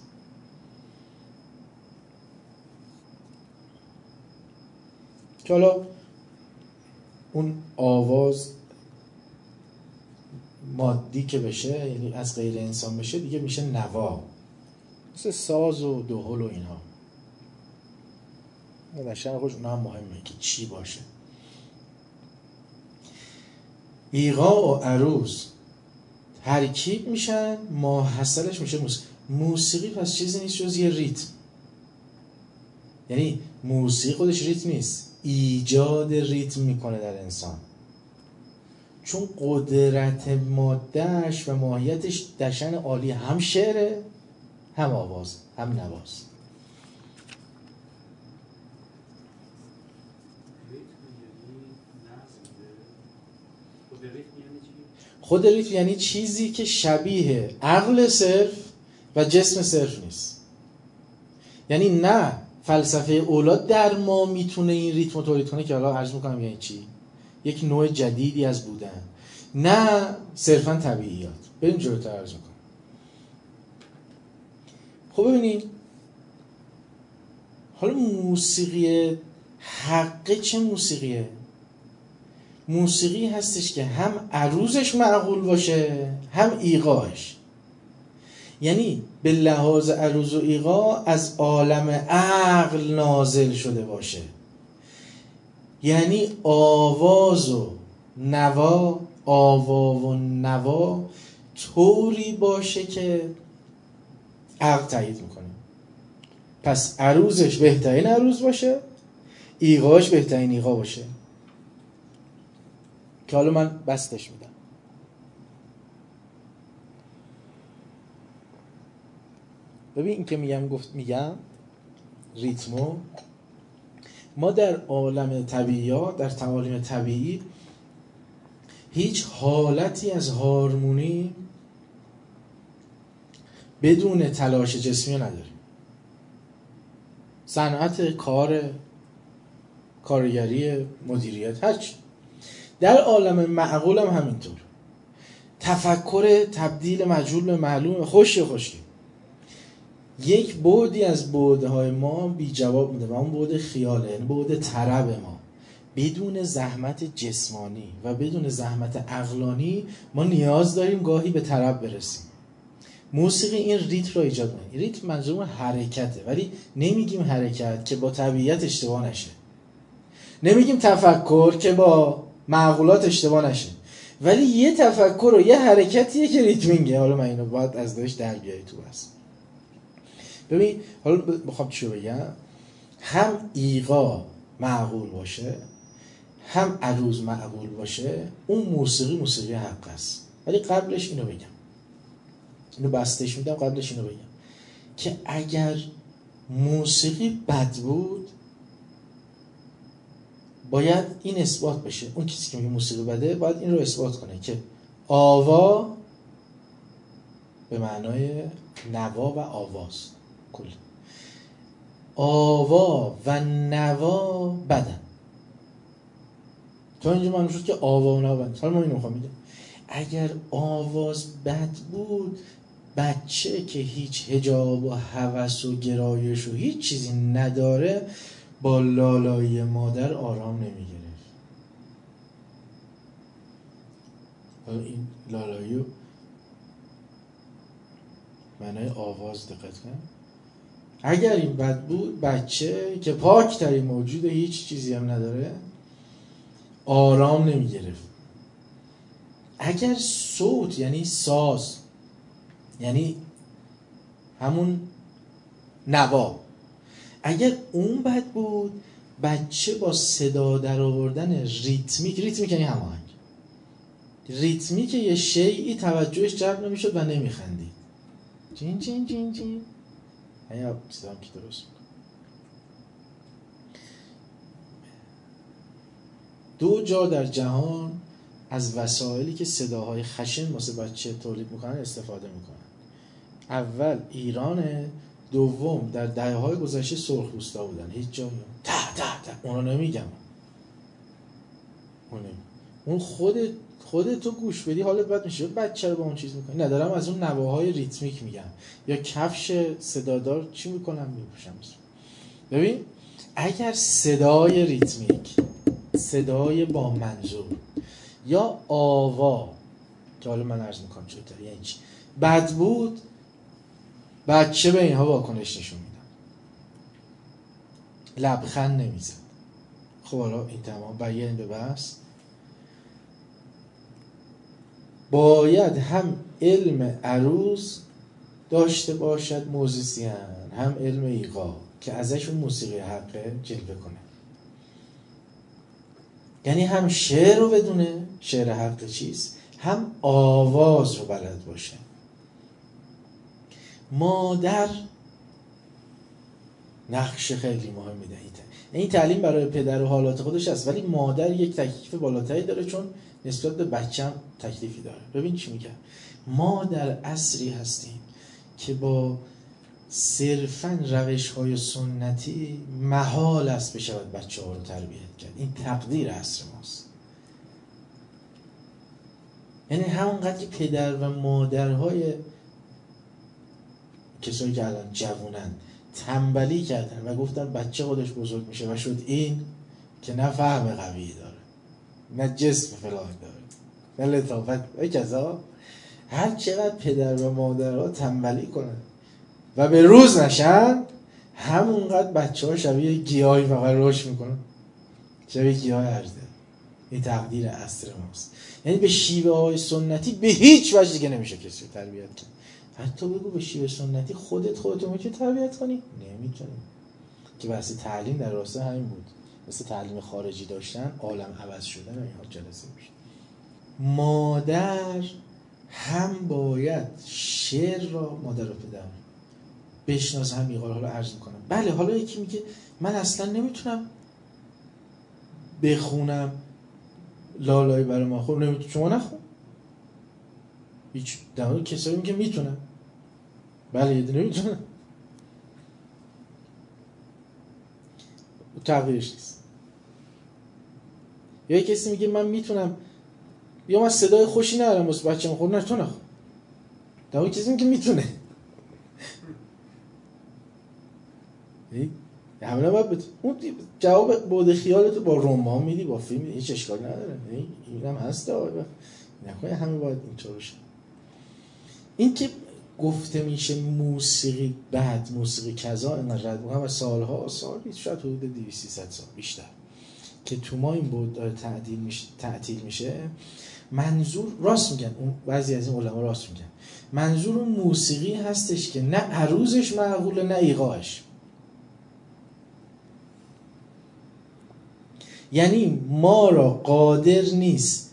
که حالا اون آواز مادی که بشه، یعنی از غیر انسان بشه، دیگه میشه نوا، مثل ساز و دهل و اینها. در شأن خودش اونها هم مهمه که چی باشه. ایقاع و عروض ترکیب میشن، ماحصلش میشه موسیقی. موسیقی پس چیزی نیست جز یه ریتم. یعنی موسیقی خودش ریتم نیست، ایجاد ریتم میکنه در انسان، چون قدرت مادهش و ماهیتش در شأن عالی هم شعره هم آواز هم نواز. خود ریتم یعنی چیزی که شبیه عقل صرف و جسم صرف نیست. یعنی نه فلسفه اولاد در ما میتونه این ریتم رو تولید کنه که حالا عرض میکنم یعنی چی، یک نوع جدیدی از بودن، نه صرفا طبیعیات. بریم جلوتر عرض میکنم. خب ببینید حالا موسیقی حقه چه موسیقیه؟ موسیقی هستش که هم عروضش معقول باشه هم ایقاعش، یعنی به لحاظ عروض و ایقاع از عالم عقل نازل شده باشه، یعنی آواز و نوا آوا و نوا طوری باشه که عقل تایید میکنه. پس عروضش بهترین عروض باشه، ایقاعش بهترین ایقاع باشه، که حالا من بستش میدم. ببین این که میگم گفت میگم ریتمو ما در عالم طبیعیات، در تعالیم طبیعی، هیچ حالتی از هارمونی بدون تلاش جسمی نداریم. صنعت، کار، کارگری، مدیریت، هرچی. در عالم معقول هم همینطور. تفکر تبدیل مجهول به معلوم خوشی خوشی یک بعدی از بعدهای ما بی جواب میده و اون بعد خیاله، یعنی بعد طرب ما. بدون زحمت جسمانی و بدون زحمت عقلانی ما نیاز داریم گاهی به طرب برسیم. موسیقی این ریتم رو ایجاد میکنه. ریتم منظور حرکته، ولی نمیگیم حرکت که با طبیعت اشتباه نشه، نمیگیم تفکر که با معقولات اشتباه نشه، ولی یه تفکر و یه حرکتیه که ریتمینگه. حالا من اینو باید از داشت در بیایی تو هست. ببین حالا بخوام چی بگم، هم ایقا معقول باشه هم عروض معقول باشه، اون موسیقی موسیقی حق است. ولی قبلش اینو بگم، اینو بستش میدم، قبلش اینو بگم که اگر موسیقی بد بود باید این اثبات بشه. اون کسی که میگه موسیقی بده باید این رو اثبات کنه که آوا به معنای نوا و آواز، کل آوا و نوا بدن. تا اینجا معلوم شد که آوا و نوا بدن. حالا ما اینو میخوام میگم اگر آواز بد بود، بچه که هیچ حجاب و هوس و گرایش و هیچ چیزی نداره با لالایی مادر آرام نمیگرفت. حالا این لالایی و معنای آواز دقت کن. اگر این بد بود، بچه که پاک ترین موجود هیچ چیزی هم نداره آرام نمی گرفت. اگر صوت یعنی ساز، یعنی همون نوا، اگر اون بد بود، بچه با صدا در آوردن ریتمیک، ریتمیک یعنی هماهنگ، ریتمیک یه شیئی توجهش جلب نمیشد و نمیخندید. جین جین جین جین یا صدا که درست میکنه. دو جا در جهان از وسایلی که صداهای خشن واسه بچه تولید میکنن استفاده میکنن. اول ایرانه، دوم در دهه‌های گذشته سرخپوستا بودن. هیچ جایی تا تا تا اونو نمیگم. اون اون خود خودت تو گوش بدی حالت بد میشه. بچه رو با اون چیز میکنی. ندارم از اون نواهای ریتمیک میگم. یا کفش صدادار چی میکنم میپوشم. ببین اگر صدای ریتمیک، صدای با منظور یا آوا که حالا من عرض میکنم چطور یعنی چی بد بود، بچه به اینها واکنش نشون میدن، لبخند نمیزد. خب حالا این تمام برگردیم به بحث. باید هم علم عروض داشته باشد موزیسین، هم علم ایقاع که ازشون موسیقی حقه جلوه کنه. یعنی هم شعر رو بدونه، شعر حق چیست، هم آواز رو بلد باشه. مادر نقش خیلی مهمی داره. این تعلیم برای پدر و حالات خودش هست، ولی مادر یک تکلیف بالاتری داره چون نسبت به بچه هم تکلیفی داره. ببین چی میگم، ما در عصری هستیم که با صرفاً روش‌های سنتی محال است بشود بچه‌ها رو تربیت کرد. این تقدیر عصر ماست. یعنی همونقدر که پدر و مادرهای کسایی که الان جوونن تنبلی کردن و گفتن بچه خودش بزرگ میشه و شد این که نه فهم قوی داره، نه جسم فلان داره، نه لطافت و کذا. هر چقدر پدر و مادرها تنبلی کنن و به روز نشن، همونقدر بچه ها شبیه گیاهی فقط رشد میکنن، شبیه گیاه ارزه. این تقدیر عصر ماست. یعنی به شیوه های سنتی به هیچ وجه دیگه نمیشه کسی رو تربیت کرد. حتی بگو به شیوه سنتی خودت خودتو میتونی تربیت کنی؟ نمیتونی. که بحث تعلیم در راسته همین بود. مثل تعلیم خارجی داشتن، عالم عوض شدن و اینها جلسه میشه. مادر هم باید شعر را، مادر و پدر بشناس، هم میقال. حالا عرض میکنم بله، حالا یکی میگه من اصلا نمیتونم بخونم لالایی برای ما. خب نمیتونم، شما نخون. هیچ دماغ کسایی میگه میتونم، بله یه دونه میتونم، تغییرش نیست. یا کسی میگه من میتونم، یا من صدای خوشی ندارم واسه بچه‌م، خب نه تو نخون. دماغ کسی میگه میتونه. همه باید بتون. اون جواب بود خیالتو با رمان میدی، با فیلم میدی، هیچ اشکال نداره. این هم هست آقا، نکنه همه باید اینطور بشه. این که گفته میشه موسیقی بعد، موسیقی کذا، اینقدر رد بکنم و سالها سال، شاید حدود دویست سیصد سال بیشتر که تو ما این بود داره تعدیل میشه، تعطیل میشه. منظور راست میگن، اون بعضی از این علما راست میگن، منظور اون موسیقی هستش که نه عروضش معقوله نه ایقاعش. یعنی ما را قادر نیست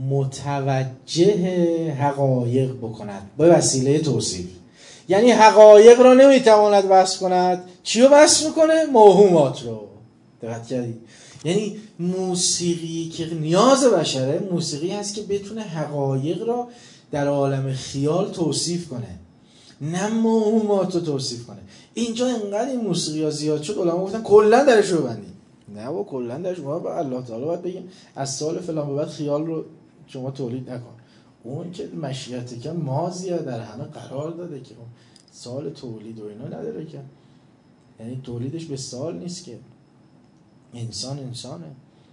متوجه حقایق بکند به وسیله توصیف. یعنی حقایق را نمیتواند وصف کند. چی رو وصف میکنه؟ موهومات رو. دقت کردید؟ یعنی موسیقی که نیاز بشره موسیقی هست که بتونه حقایق را در عالم خیال توصیف کنه، نه موهومات رو توصیف کنه. اینجا انقدر این موسیقی ها زیاد شد علما گفتن کلا درش رو ببندید. نه و کلا درش ما به الله تعالی باید بگیم از سال فلان به بعد خیال رو شما تولید نکن. اون که مشیت که ماضیه در همه قرار داده که اون سال تولید و اینا نداره که، یعنی تولیدش به سال نیست که، انسان انسانه.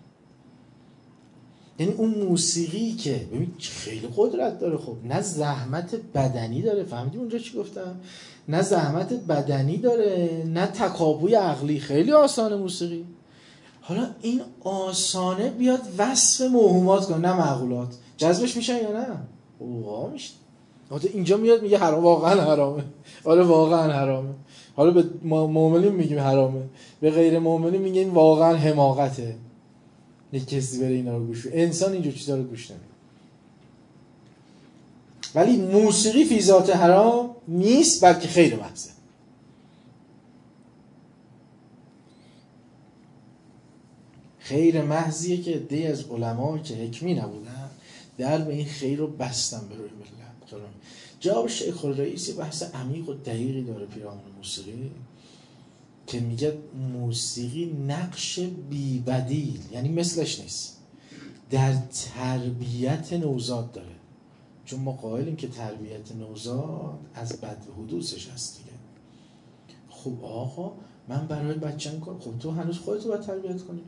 یعنی اون موسیقی که ببین خیلی قدرت داره، خب نه زحمت بدنی داره، فهمیدی اونجا چی گفتم؟ نه زحمت بدنی داره نه تکاپوی عقلی، خیلی آسانه موسیقی. حالا این آسانه بیاد وصف موهومات کنه نه معقولات، جذبش میشن یا نه؟ اوه میشه. اینجا میاد میگه حرام، واقعا حرامه. آره واقعا حرامه. حالا به مؤمنین میگیم حرامه، به غیر مؤمنین میگیم واقعا حماقته یک کسی بره اینا رو گوش بده. انسان اینجور چیزا رو گوش نمیده. ولی موسیقی فی ذات حرام نیست، بلکه خیر محضه. خیر محضیه که عده‌ای از علما که حکمی نبودن در به این خیر رو بستن به روی ملت. جواب شیخ الرئیسی بحث عمیق و دقیقی داره پیرامون موسیقی که میگه موسیقی نقش بی بدیل، یعنی مثلش نیست، در تربیت نوزاد داره. چون ما قائلیم که تربیت نوزاد از بد حدوثش هست دیگه. خب آقا من برای بچه‌م کنم، خب تو هنوز خودتو باید تربیت کنی.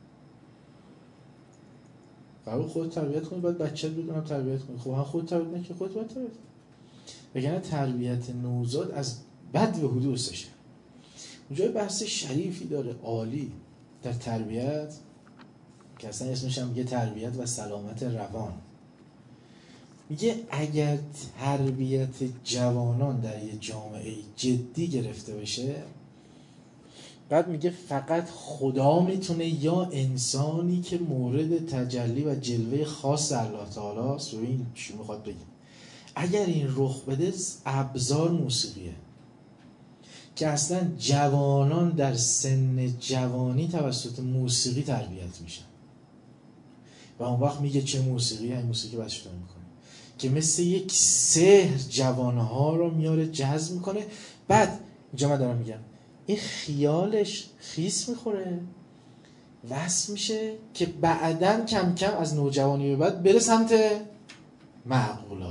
قبل خودت تربیت کنی باید بچه‌ت بدونم تربیت کنی. خب هم خودت تربیت نکنی خودت باید تربیت کنی. بگن تربیت نوزاد از بد و حدوثشه. اونجا بحث شریفی داره عالی در تربیت که اصلا اسمش هم میگه تربیت و سلامت روان. میگه اگر تربیت جوانان در یه جامعه جدی گرفته بشه، بعد میگه فقط خدا میتونه یا انسانی که مورد تجلی و جلوه خاص الله تعالی است. و این چی میخواد بگه؟ اگر این رخ بده ابزار موسیقیه که اصلا جوانان در سن جوانی توسط موسیقی تربیت میشن و اون وقت میگه چه موسیقی؟ این موسیقی بچه داره میکنه که مثل یک سحر جوانها رو میاره جذب میکنه. بعد اینجا من دارم میگم این خیالش خیس میخوره وصل میشه که بعدن کم کم از نوجوانی به بعد بره سمت معقولات.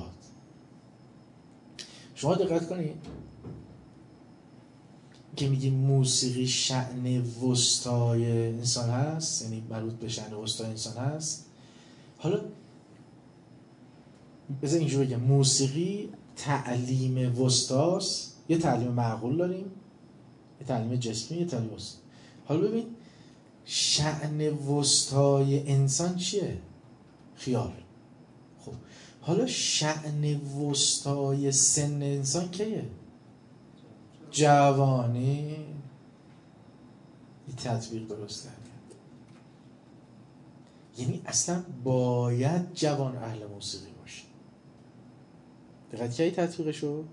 شما دقت کنید که میگیم موسیقی شأن وسطای انسان هست، یعنی مربوط به شأن وسطای انسان هست. حالا بذار اینجور بگم موسیقی تعلیم وسطاست. یه تعلیم معقول داریم، یه تعلیم جسمی، یه تعلیم وسط. حالا ببین شأن وسطای انسان چیه؟ خیال. خب حالا شأن وسطای سن انسان کیه؟ جوانی. این تطبیق درست کرد. یعنی اصلا باید جوان اهل موسیقی باشه. دقت کردی تطبیقشو؟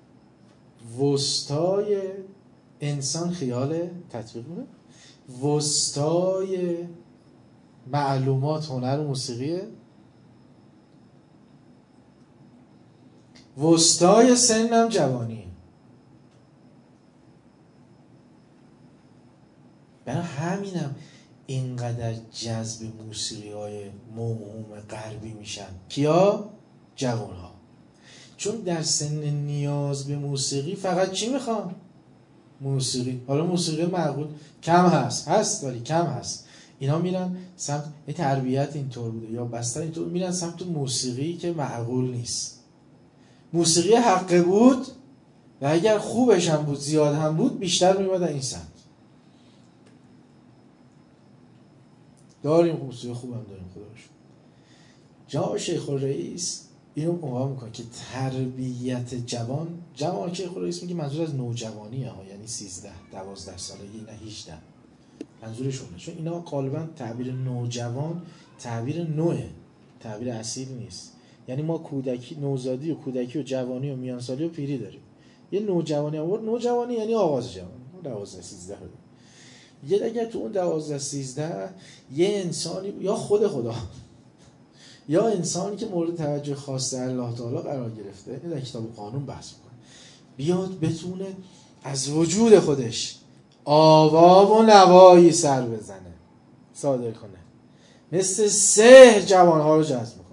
وسطای انسان خیال تطبیق میده، وسطای معلومات هنر و موسیقیه، وسطای سنم جوانیه. برای همینم اینقدر جذب موسیقی های موهوم غربی میشن. کیا؟ جوان ها. چون در سن نیاز به موسیقی فقط چی میخوان؟ موسیقی. حالا موسیقی معقول کم هست هست ولی کم هست. اینا میرن سمت این تربیت اینطور بوده یا بستر اینطور، میرن سمت موسیقی که معقول نیست. موسیقی حقه بود و اگر خوبش هم بود زیاد هم بود بیشتر میمادن این سمت. داریم موسیقی خوب هم داریم خدا رو شکر. جناب شیخ الرئیس اینو عنوان میکنه که تربیت جوان. جوان شیخ الرئیس میگه منظور از نوجوانیه ها، یعنی سیزده دوازده سالگی نه هجده. منظورشونه، چون اینا غالبا تعبیر نوجوان تعبیر نوعه، تعبیر اصیل نیست. یعنی ما کودکی، نوزادی و کودکی و جوانی و میانسالی و پیری داریم. یه نوجوانی آورد، نوجوانی یعنی آغاز جوانی، دوازده سیزده. یه اگر تو اون دوازده سیزده یه انسانی یا خود خدا یا انسانی که مورد توجه خاص الله تعالی قرار گرفته، این در کتاب قانون بحث میکنه، بیاد بتونه از وجود خودش آوا و نوایی سر بزنه، صادر کنه، مثل سحر جوانها رو جذب میکنه.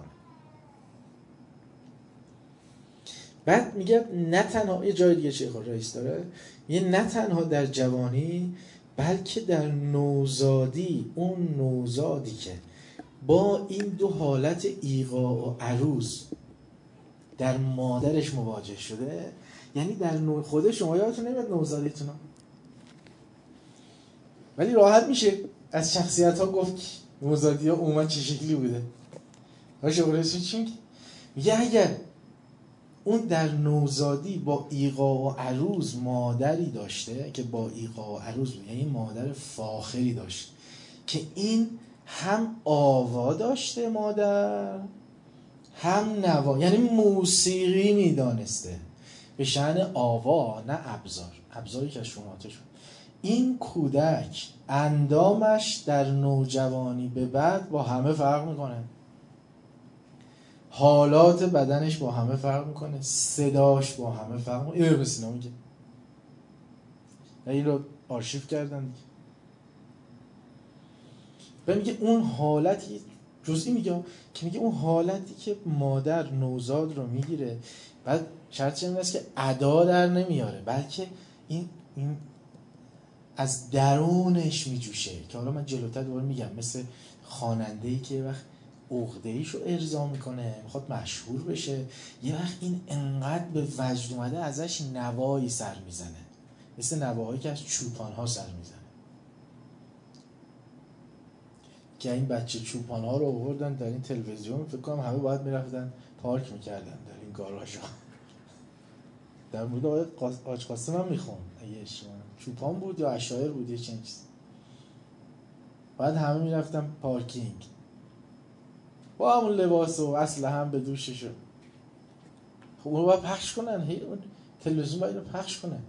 بعد میگه نه تنها، یه جای دیگه شیخ الرئیس داره، یه نه تنها در جوانی بلکه در نوزادی، اون نوزادی که با این دو حالت ایقاع و عروض در مادرش مواجه شده، یعنی در نو خود شما یادتون نمیاد نوزادیتون، ولی راحت میشه از شخصیت ها گفت نوزادی ها اومد چه شکلی بوده. باشه برسید چی میگه؟ میگه اگر اون در نوزادی با ایقاع و عروض مادری داشته که با ایقاع و عروض بود، یعنی مادر فاخری داشت که این هم آوا داشته مادر، هم نوا، یعنی موسیقی میدانسته به شأن آوا، نه ابزار، ابزاری که از شماته شد. این کودک اندامش در نوجوانی به بعد با همه فرق میکنه، حالات بدنش با همه فرق میکنه، صداش با همه فرق میکنه. اینو به سینا میگه و این رو آرشیو کردن و میگه اون حالتی جزئی میگه که میگه اون حالتی که مادر نوزاد رو میگیره، بعد شرطش این است که ادا در نمیاره، بلکه این این از درونش میجوشه، که حالا من جلوتر دوباره میگم، مثل خواننده‌ای که وقت عقده‌ایشو ارضا میکنه، میخواد مشهور بشه، یه وقت این انقدر به وجد اومده ازش نوایی سر میزنه، مثل نواهایی که از چوپان‌ها سر میزنه، که این بچه چوپان‌ها رو آوردن در این تلویزیون، فکر کنم همه باید میرفتن پارک میکردن در این گاراژها. در مورد آقای حاج قاسم هم میخوام، اگه اشتباه چوپان بود یا عشایر بود یه چنین چیز، بعد همه میرفتن پارکینگ با همون لباس و اسلحه هم به دوششون. خب اون رو باید پخش کنن، هی اون تلویزیون باید رو پخش کنن.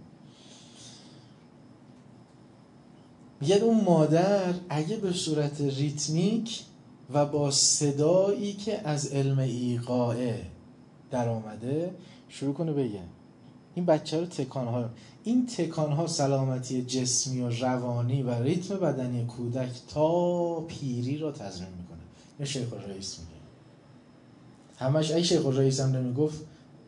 میگه اون مادر اگه به صورت ریتمیک و با صدایی که از علم ایقاعه در آمده شروع کنه بگه، این بچه رو تکان‌ها، این تکان‌ها سلامتی جسمی و روانی و ریتم بدنی کودک تا پیری رو تضمین میکنه. این شیخ الرئیس میگه. همش ای شیخ الرئیس هم نمیگفت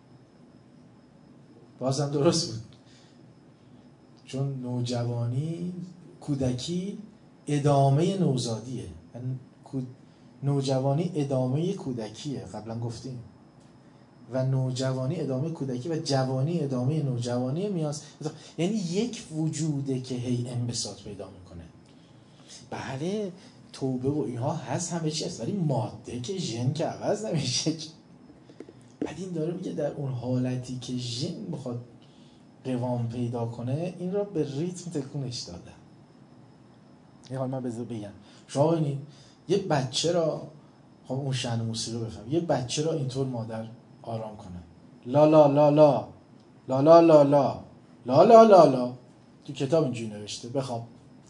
بازم درست بود، چون نوجوانی، کودکی ادامه نوزادیه، نوجوانی ادامه کودکیه، قبلا گفتیم، و نوجوانی ادامه کودکی و جوانی ادامه نوجوانی میاس، یعنی یک وجوده که هی انبساط پیدا میکنه. بله توبه و اینها هست، همه چی هست، ولی ماده که ژن که عوض نمیشه. بعد این داره میگه در اون حالتی که ژن میخواد قوام پیدا کنه، این را به ریتم تکونش داده. یه حال من بذار بگم، شما ببینید یه بچه را، خب اون شأن موسیقی رو بفهم، یه بچه را اینطور مادر آرام کنه، لا لا لا لا لا لا لا لا لا لا لا لا، تو کتاب اینجوری نوشته، بخواب.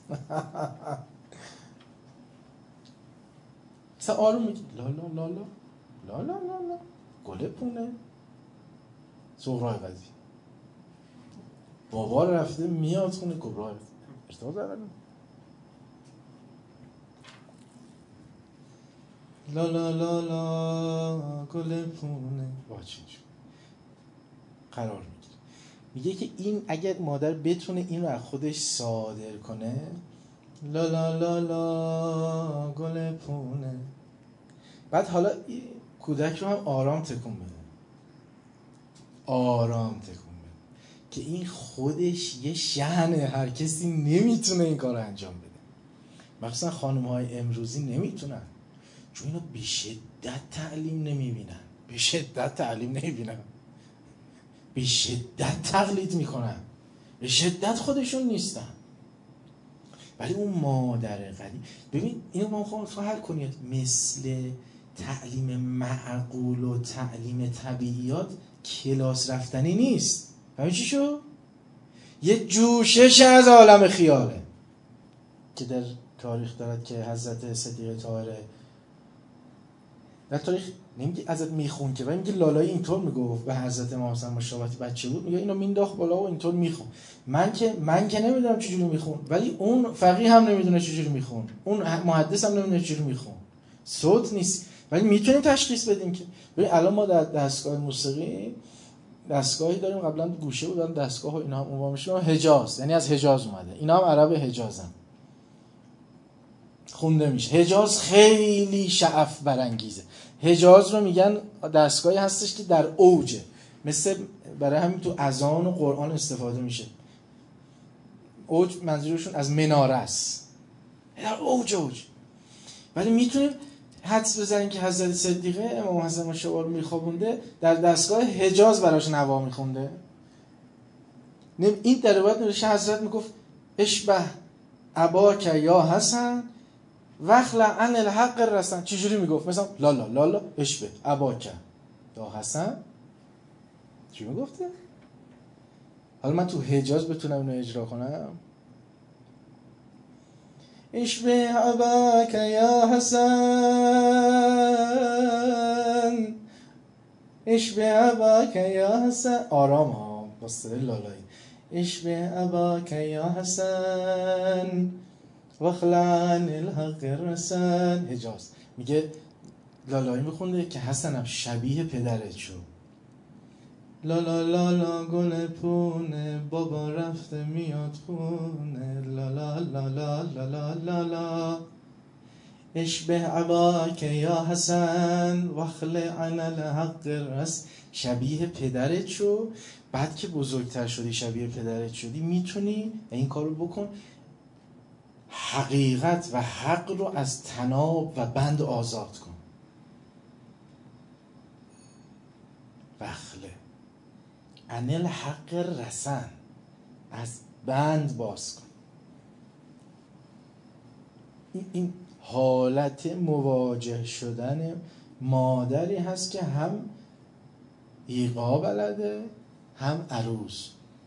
مثلا آروم میگی لا لا لا لا لا لا لا لا، گله پونه سهرای قضی، بابا رفته میاد خونه کبرای ارتباط دارم، لا لا لا لا گله پونه واچین قرار میگیره. میگه که این اگر مادر بتونه این رو از خودش صادر کنه، لا لا لا لا گله پونه، بعد حالا کودک رو هم آرام تکون بده، آرام تکون بده، که این خودش یه شأنه، هر کسی نمیتونه این کار رو انجام بده، مخصوصا خانم های امروزی نمیتونن، چون اینو به شدت تعلیم نمیبینن، به شدت تعلیم نمیبینن، به شدت تقلید میکنن، به شدت خودشون نیستن. ولی اون مادر قدیم، ببین اینو ما میخوام تو حل کنید، مثل تعلیم معقول و تعلیم طبیعیات کلاس رفتنی نیست. همین چی شو؟ یه جوشش از عالم خیاله که در تاریخ دارد که حضرت صدیق طاهره در تاریخ نمیگه ازت میخون که، ولی میگه لالایی اینطور میگفت به حضرت امام حسن مشابهت بچه بود، میگه اینو مینداخت بالا و اینطور میخون. من که من که نمیدونم چجوری میخون، ولی اون فقیه هم نمیدونه چجوری میخون، اون محدث هم نمیدونه چجوری میخون. صوت نیست ولی میتونیم تشخیص بدیم که ببین الان ما در دستگاه موسیقی دستگاهی داریم، قبلا گوشه بود الان دستگاه ها اینا هم عنوان میشه حجاز، یعنی از حجاز اومده، اینا هم عرب حجازن، خونده میشه. حجاز خیلی شعف برانگیزه. حجاز رو میگن دستگاهی هستش که در اوجه، مثل برای همین تو اذان و قرآن استفاده میشه. اوج منظورشون از مناره است، در اوج اوج. ولی میتونیم حدس بزنیم که حضرت صدیقه امام حسن مشابه رو میخوابونده، در دستگاه حجاز براش نوا میخونده. این در روایت نوشته حضرت میگفت اشبه اباک یا حسن وخلع عن الحق الرسن. چجوری میگفت؟ مثلا لا لا لا لا اشبه اباک یا حسن. چی میگفته؟ حالا من تو حجاز بتونم اینو اجرا کنم. اشبه اباک یا حسن اشبه اباک یا حسن، آرام ها با صدای لالایی. اشبه اباک یا حسن وخلعن الحق الرسن. حجاز میگه لالایی میخونده که حسنم شبیه پدرت شو. لا لا لا لا گل پونه بابا رفته میاد خونه. لا لا لا لا لا لا لا لا اشبه اباک یا حسن وخلع عن الحق الرسن. شبیه پدرت شو. بعد که بزرگتر شدی شبیه پدرت شدی میتونی این کارو بکن، حقیقت و حق رو از تناب و بند آزاد کن. وخله عن الحق رسن، از بند باز کن. این, این حالت مواجه شدن مادری هست که هم ایقا بلده هم عروس.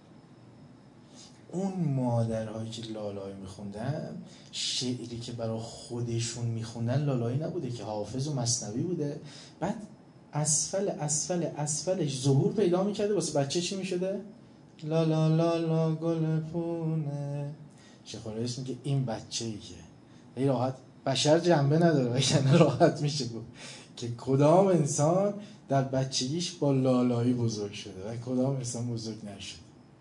اون مادرهایی که لالایی میخوندن، شعری که برای خودشون میخوندن لالایی نبوده که حافظ و مثنوی بوده. بعد اسفل اسفل اسفلش ظهور پیدا میکرده، واسه بچه چی میشده؟ لا لا لا لا گل پونه. شیخ الحدیث میگه این بچه ای که این راحت بشر جنبه نداره، یعنی راحت میشه گفت که کدام انسان در بچگیش با لالایی بزرگ شده و کدام انسان بزرگ نشده.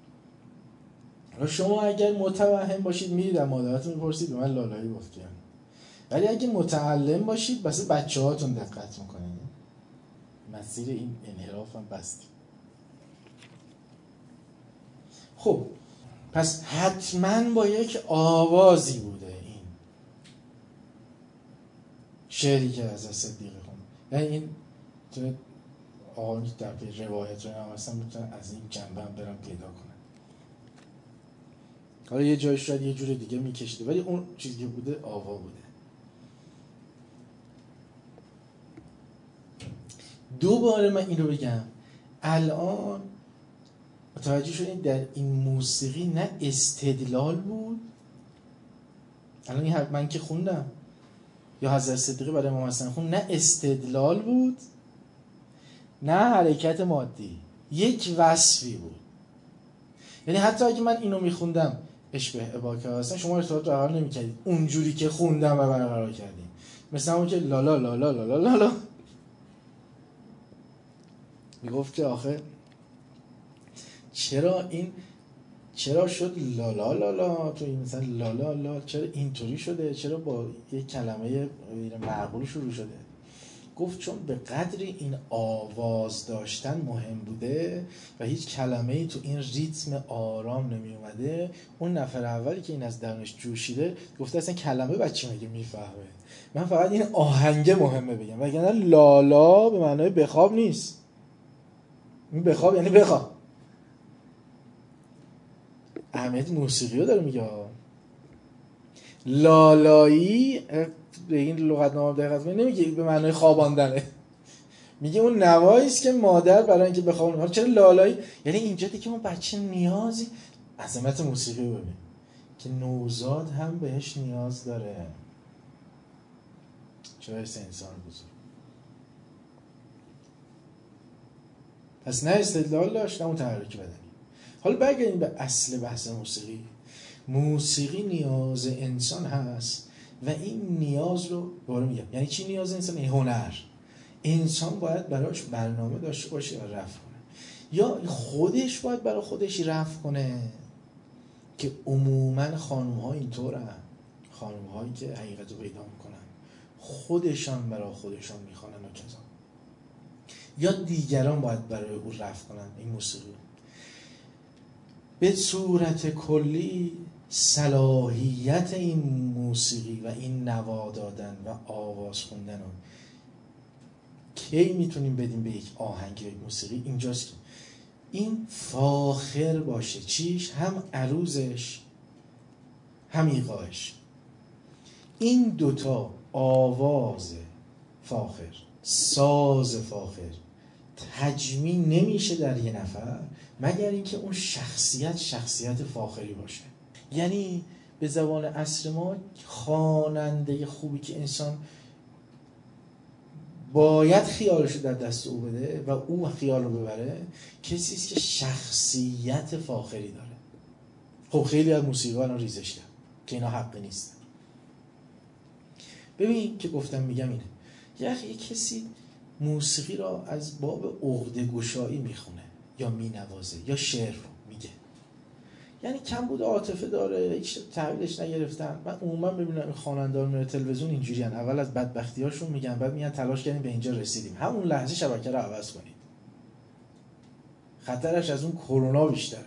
شما اگر متوهم باشید میرید از مادرتون میپرسید به من لالایی گفتی، ولی اگه متعلم باشید بس بچه هاتون دقت میکنید. مسیر این انحراف هم بستیم. خب پس حتما با یک آوازی بوده این شعری که از صدیقه خون، یعنی این تو آقایی در روایت رو هم اصلا میتونن از این جنبه هم برم پیدا کنن. حالا یه جایش شاید یه جور دیگه میکشیده، ولی اون چیزی که بوده آوا بوده. دوباره من این رو بگم، الان متوجه شدین در این موسیقی نه استدلال بود. الان این من که خوندم یا حضرت صدیقه برای امام حسن خون، نه استدلال بود نه حرکت مادی، یک وصفی بود. یعنی حتی اگه من اینو میخوندم اشبه اباک حسن، شما ارتباط برقرار نمی‌کردید اونجوری که خوندم و برقرار کردیم. مثلا اون که لا لا لا لا لا لا لا میگفت که آخه چرا این چرا شد لا لا لا لا تو این مثلا لا لا لا چرا اینطوری شده، چرا با یک کلمه معقول شروع شده؟ گفت چون به قدری این آواز داشتن مهم بوده و هیچ کلمه‌ای تو این ریتم آرام نمی اومده، اون نفر اولی که این از درونش جوشیده گفته اصلا کلمه بچه مگه میفهمه، من فقط این آهنگ مهمه بگم، وگرنه لالا به معنای بخواب نیست. این بخواب یعنی بخواب. اهمیت موسیقی رو داره میگه. لالایی به این لغتنامه دقت کنید نمیگه به معنای خواباندنه، میگه اون نوایی است که مادر برای اینکه بخوابونه. حالا چرا لالایی؟ یعنی اینجا دیگه اون بچه نیازی، عظمت موسیقی ببین که نوزاد هم بهش نیاز داره، چه برسه انسان بزرگ. پس نه استدلال داشت نه اون تحرک بدنی. حالا برگردیم به اصل بحث موسیقی. موسیقی نیاز انسان هست و این نیاز رو باره میگم یعنی چی نیاز انسان؟ این هنر. انسان باید براش برنامه داشته باشه و رفع کنه، یا خودش باید برای خودش رفع کنه که عموما خانوم ها اینطورن، خانوم هایی که حقیقت رو پیدا میکنن خودشان برای خودشان میخوانن و کذا، یا دیگران باید برای او رفع کنن این موسیقی. به صورت کلی صلاحیت این موسیقی و این نوا دادن و آواز خوندن رو کی میتونیم بدیم به یک آهنگ یا یک موسیقی؟ اینجاست که این فاخر باشه، چیش؟ هم عروضش هم ایقاعش. این دوتا آواز فاخر، ساز فاخر تجمیع نمیشه در یه نفر مگر اینکه اون شخصیت شخصیت فاخری باشه. یعنی به زبان عصر ما خواننده خوبی که انسان باید خیالش رو در دست او بده و او خیال رو ببره کسی است که شخصیت فاخری داره. خب خیلی از موسیقی‌ها ریزش کرد که اینا حقی نیستن. ببین که گفتم میگم اینه، یه کسی موسیقی را از باب عقده گشایی میخونه یا مینوازه یا شعر رو میگه، یعنی کم بود عاطفه داره، هیچ تحویلش نگرفتن. من عموما ببینم این خواننده‌ها میره تلویزیون اینجوریان، اول از بدبختی‌هاشون میگن بعد میگن تلاش کردیم به اینجا رسیدیم. همون لحظه شبکه رو عوض کنید، خطرش از اون کرونا بیشتره.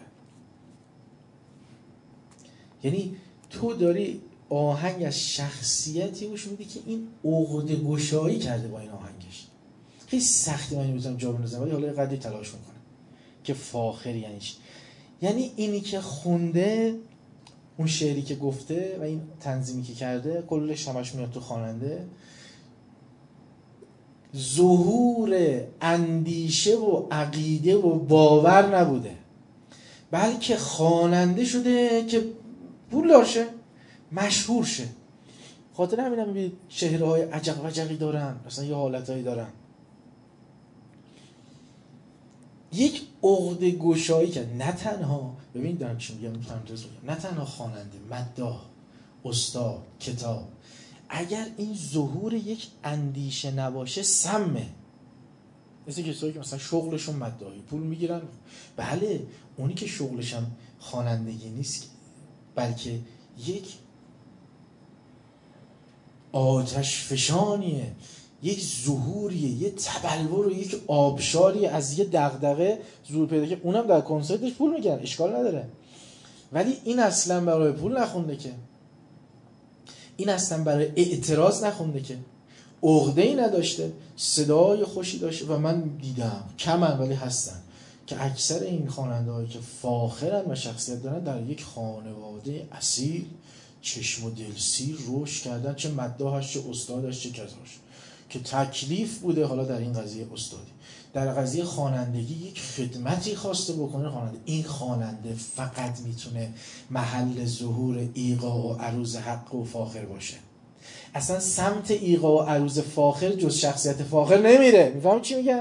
یعنی تو داری آهنگ از شخصیتی گوش میدی که این عقده گشایی کرده با این آهنگش. خیلی سختی من نمیتونم جا بندازم ولی حالا قدری تلاش میکنم که فاخر یعنی چی. یعنی اینی که خونده، اون شعری که گفته و این تنظیمی که کرده کلش همش میاد تو خواننده، ظهور اندیشه و عقیده و باور نبوده، بلکه خواننده شده که پول دارشه، مشهور شه. خاطر همین هم میبینید چهره‌های عجق وجقی دارن، مثلا یه حالتایی دارن. یک عقده گشایی که نه تنها، ببین دارم چی میگم، نه تنها خواننده، مداح، استاد، کتاب، اگر این ظهور یک اندیشه نباشه سمه. مثل کسایی که مثلا شغلشون مداحی، پول میگیرن. بله اونی که شغلش هم خوانندگی نیست بلکه یک آتش فشانیه، یک ظهوریه، یک تبلور و یک آبشاری از یه دغدغه ظهور پیدا که اونم در کنسرتش پول میگن، اشکال نداره. ولی این اصلا برای پول نخونده که، این اصلا برای اعتراض نخونده که، عقده‌ای نداشته، صدای خوشی داشته. و من دیدم کمن ولی هستن که اکثر این خواننده‌هایی که فاخرن و شخصیت دارن در یک خانواده اصیل چشم و دلسیر رشد کردن، چه مداحش چه استادش چه کساش، که تکلیف بوده حالا در این قضیه استادی، در قضیه خوانندگی یک خدمتی خواسته بکنه خواننده. این خواننده فقط میتونه محل ظهور ایقاع و عروض حق و فاخر باشه. اصلا سمت ایقاع و عروض فاخر جز شخصیت فاخر نمیره. میفهم چی میگم؟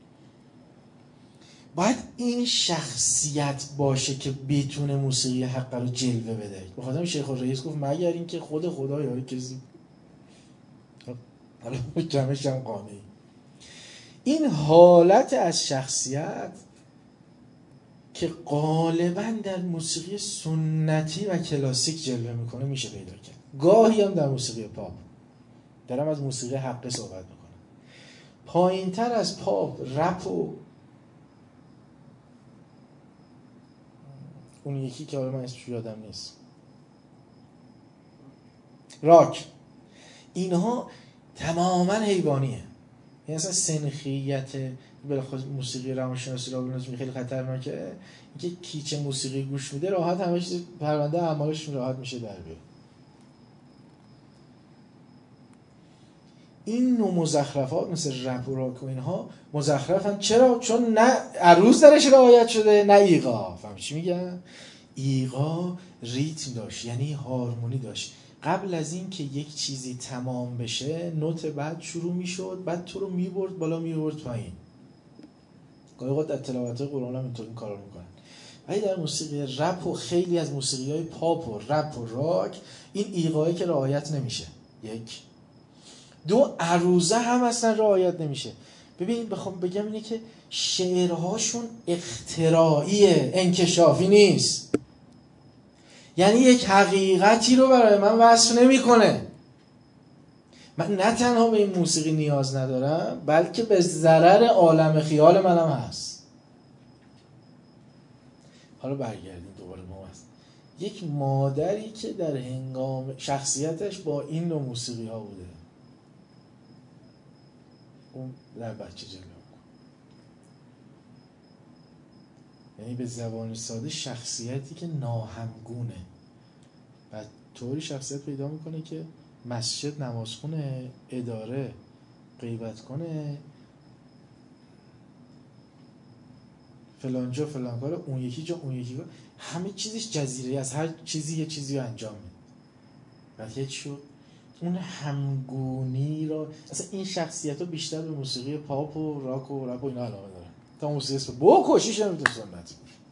باید این شخصیت باشه که بتونه موسیقی حق رو جلوه بده. بخاطر شیخ الرئیس گفت مگر این که خود خدا یا کسی، حالا جمعش هم قانعی. این حالت از شخصیت که غالبا در موسیقی سنتی و کلاسیک جلوه میکنه میشه پیدا کرد، گاهی هم در موسیقی پاپ. دارم از موسیقی حقه صحبت میکنم. پایین تر از پاپ، رپ و اون یکی که حالا من اسمش یادم نیست، راک، اینها تماما حیوانیه. یعنی اصلا سنخیت بلخص موسیقی روانشناسی روانشناسی خیلی خطرناکه. اینکه کی چه موسیقی گوش میده راحت همه چیز پرونده اعمالش راحت میشه در بیاد. این نوع مزخرفات مثل رپ و راک و اینها مزخرفن. چرا؟ چون نه عروض درش رعایت شده نه ایقا. فهمی چی میگم؟ ایقا ریتم داشت، یعنی هارمونی داشت. قبل از این که یک چیزی تمام بشه نوت بعد شروع میشد، بعد تو رو میبرد بالا میبرد پایین. گاهی اوقات در تلاوت قرآن هم اینطور این کارا میکنن. ولی در موسیقی رپ و خیلی از موسیقی های پاپ و رپ و راک این ایقایی که رعایت نمیشه. یک دو عروضه هم اصلا رعایت نمیشه. ببین بخوام بگم اینه که شعرهاشون اختراعیه، انکشافی نیست. یعنی یک حقیقتی رو برای من وصف نمیکنه. من نه تنها به این موسیقی نیاز ندارم، بلکه به ضرر عالم خیال منم هست. حالا برگردیم دوباره ما هست. یک مادری که در هنگام شخصیتش با این نوع موسیقی ها بوده، اون در بچه جلوه، یعنی به زبان ساده شخصیتی که ناهمگونه و طوری شخصیت پیدا میکنه که مسجد نماز خونه، اداره غیبت کنه، فلان جا فلان کار، اون یکی جا اون یکی کار، همه چیزش جزیره است، هر چیزی یه چیزی رو انجام میده. و هیچ شو اون همگونی رو اصلا این شخصیت ها بیشتر به موسیقی پاپ و راک و رپ و اینا علاقه دارن تا موسیقی اسم با کشیش نمیتونه سنتی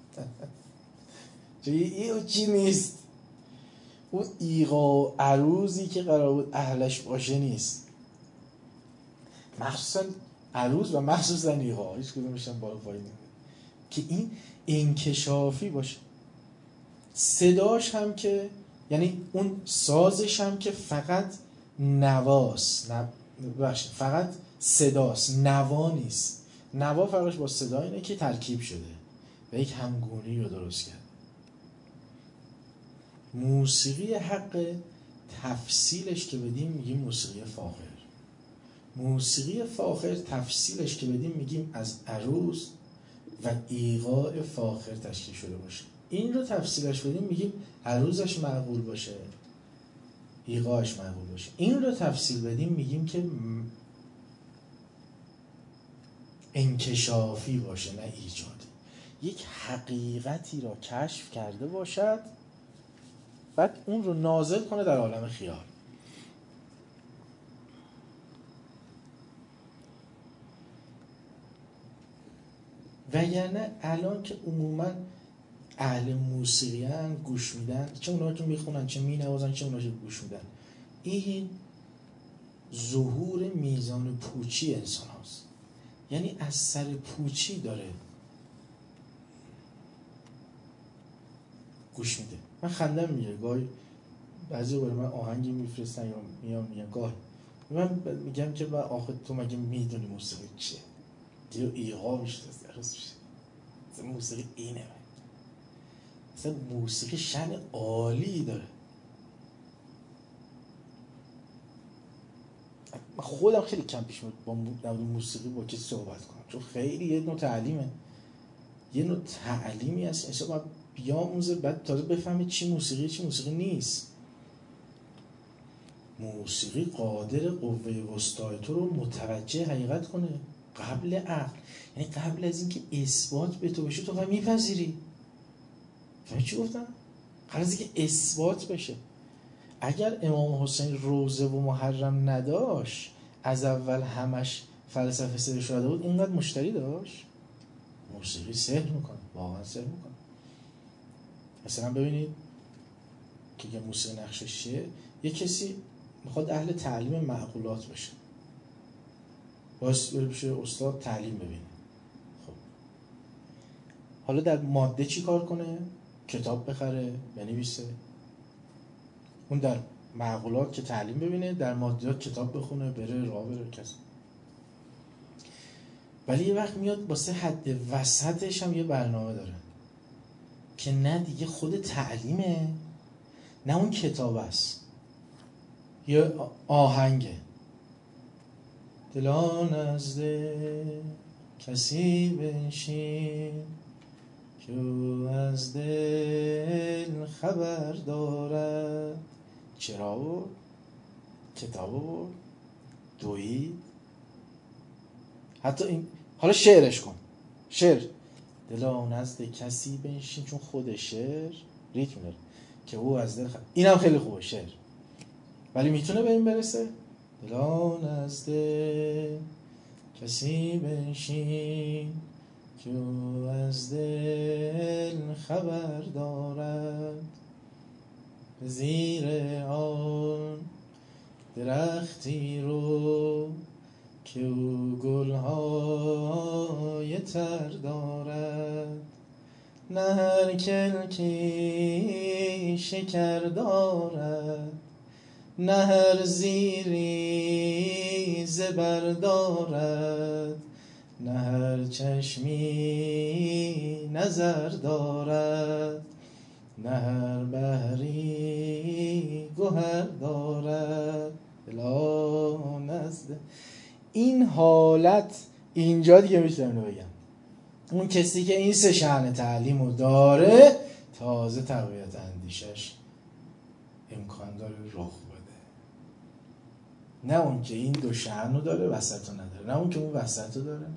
چون این چی نیست. اون ایقا و عروضی که قرار بود اهلش باشه نیست، مخصوصا عروض و مخصوصا ایقا، هیچ کدومشون بالا پایین نمیده که این انکشافی باشه. صداش هم که یعنی اون سازش هم که فقط نواست، نه بخش فقط صداست، نوا نیست. نوا فرقش با صدا اینه که ترکیب شده و یک همگونی رو درست کرد. موسیقی حق تفصیلش که بدیم میگیم موسیقی فاخر. موسیقی فاخر تفصیلش که بدیم میگیم از عروض و ایقاع فاخر تشکیل شده باشه. این رو تفصیلش بدیم میگیم عروضش معقول باشه، ایقاعش معقول باشه. این رو تفصیل بدیم میگیم که انکشافی باشه نه ایجادی. یک حقیقتی را کشف کرده باشد بعد اون رو نازل کنه در عالم خیال. وگرنه الان که عموما اهل موسیقی هن گوش میدن، چه اونا که میخونن چه مینوازن چه اونا که گوش میدن، این ظهور میزان پوچی انسان هاست. یعنی از سر پوچی داره گوش میده. من خندم میگه گاهی بعضی برای من آهنگی میفرستن یا میام میگن گاهی من میگم که با آخه تو مگه میدونی موسیقی چیه؟ دیو ایقا میشه درست میشه. مثلا موسیقی اینه، مثلا موسیقی شأن عالی داره. من خودم خیلی کم پیش میاد با مورد موسیقی با کسی صحبت کنم، چون خیلی یه نوع تعلیمه، یه نوع تعلیمی هست اصلا باید بیاموزه بعد تازه بفهمه چی موسیقی چی موسیقی نیست. موسیقی قادر قوه وسطای تو رو متوجه حقیقت کنه قبل عقل، یعنی قبل از اینکه اثبات به تو بشه تو باید میپذیری. فهمی چی گفتم؟ قبل از اینکه اثبات بشه. اگر امام حسین روزه و محرم نداشت، از اول همش فلسفه سر شده بود، اینقدر مشتری داشت. موسیقی سحر میکنه، واقعا سحر میکنه. مثلا ببینید که یه موسیقی نقشش چیه. یه کسی میخواد اهل تعلیم معقولات بشه، باز بشه استاد تعلیم ببینه. خب حالا در ماده چی کار کنه؟ کتاب بخره بنویسه. اون در معقولات که تعلیم ببینه، در مادیات کتاب بخونه، بره راه بره کسی. ولی یه وقت میاد واسه حد وسطش هم یه برنامه داره که نه دیگه خود تعلیمه نه اون کتاب است، یه آهنگه. دلان از دل کسی بنشین که از دل خبر دارد. چرا بود؟ کتاب بود. دوید. حتی این حالا شعرش کن، شعر دلا نزد کسی بنشین، چون خود شعر ریتم داره که او از دل خ... اینم خیلی خوبه شعر، ولی میتونه به این برسه. دلا نزد کسی بنشین که او از دل خبر دارد، زیر آن درختی رو که او گلهای تر دارد، نه هر کلکی شکر دارد، نه هر زیری زبر دارد، نه هر چشمی نظر دارد، نه هر بحری گوهر دارد. لا نزد این حالت اینجا دیگه میتونم بگم اون کسی که این سه شأن تعلیمو داره تازه تقویت اندیشش امکان داره رخ بده، نه اون که این دو شأنو داره وسطو نداره، نه اون که اون وسطو داره.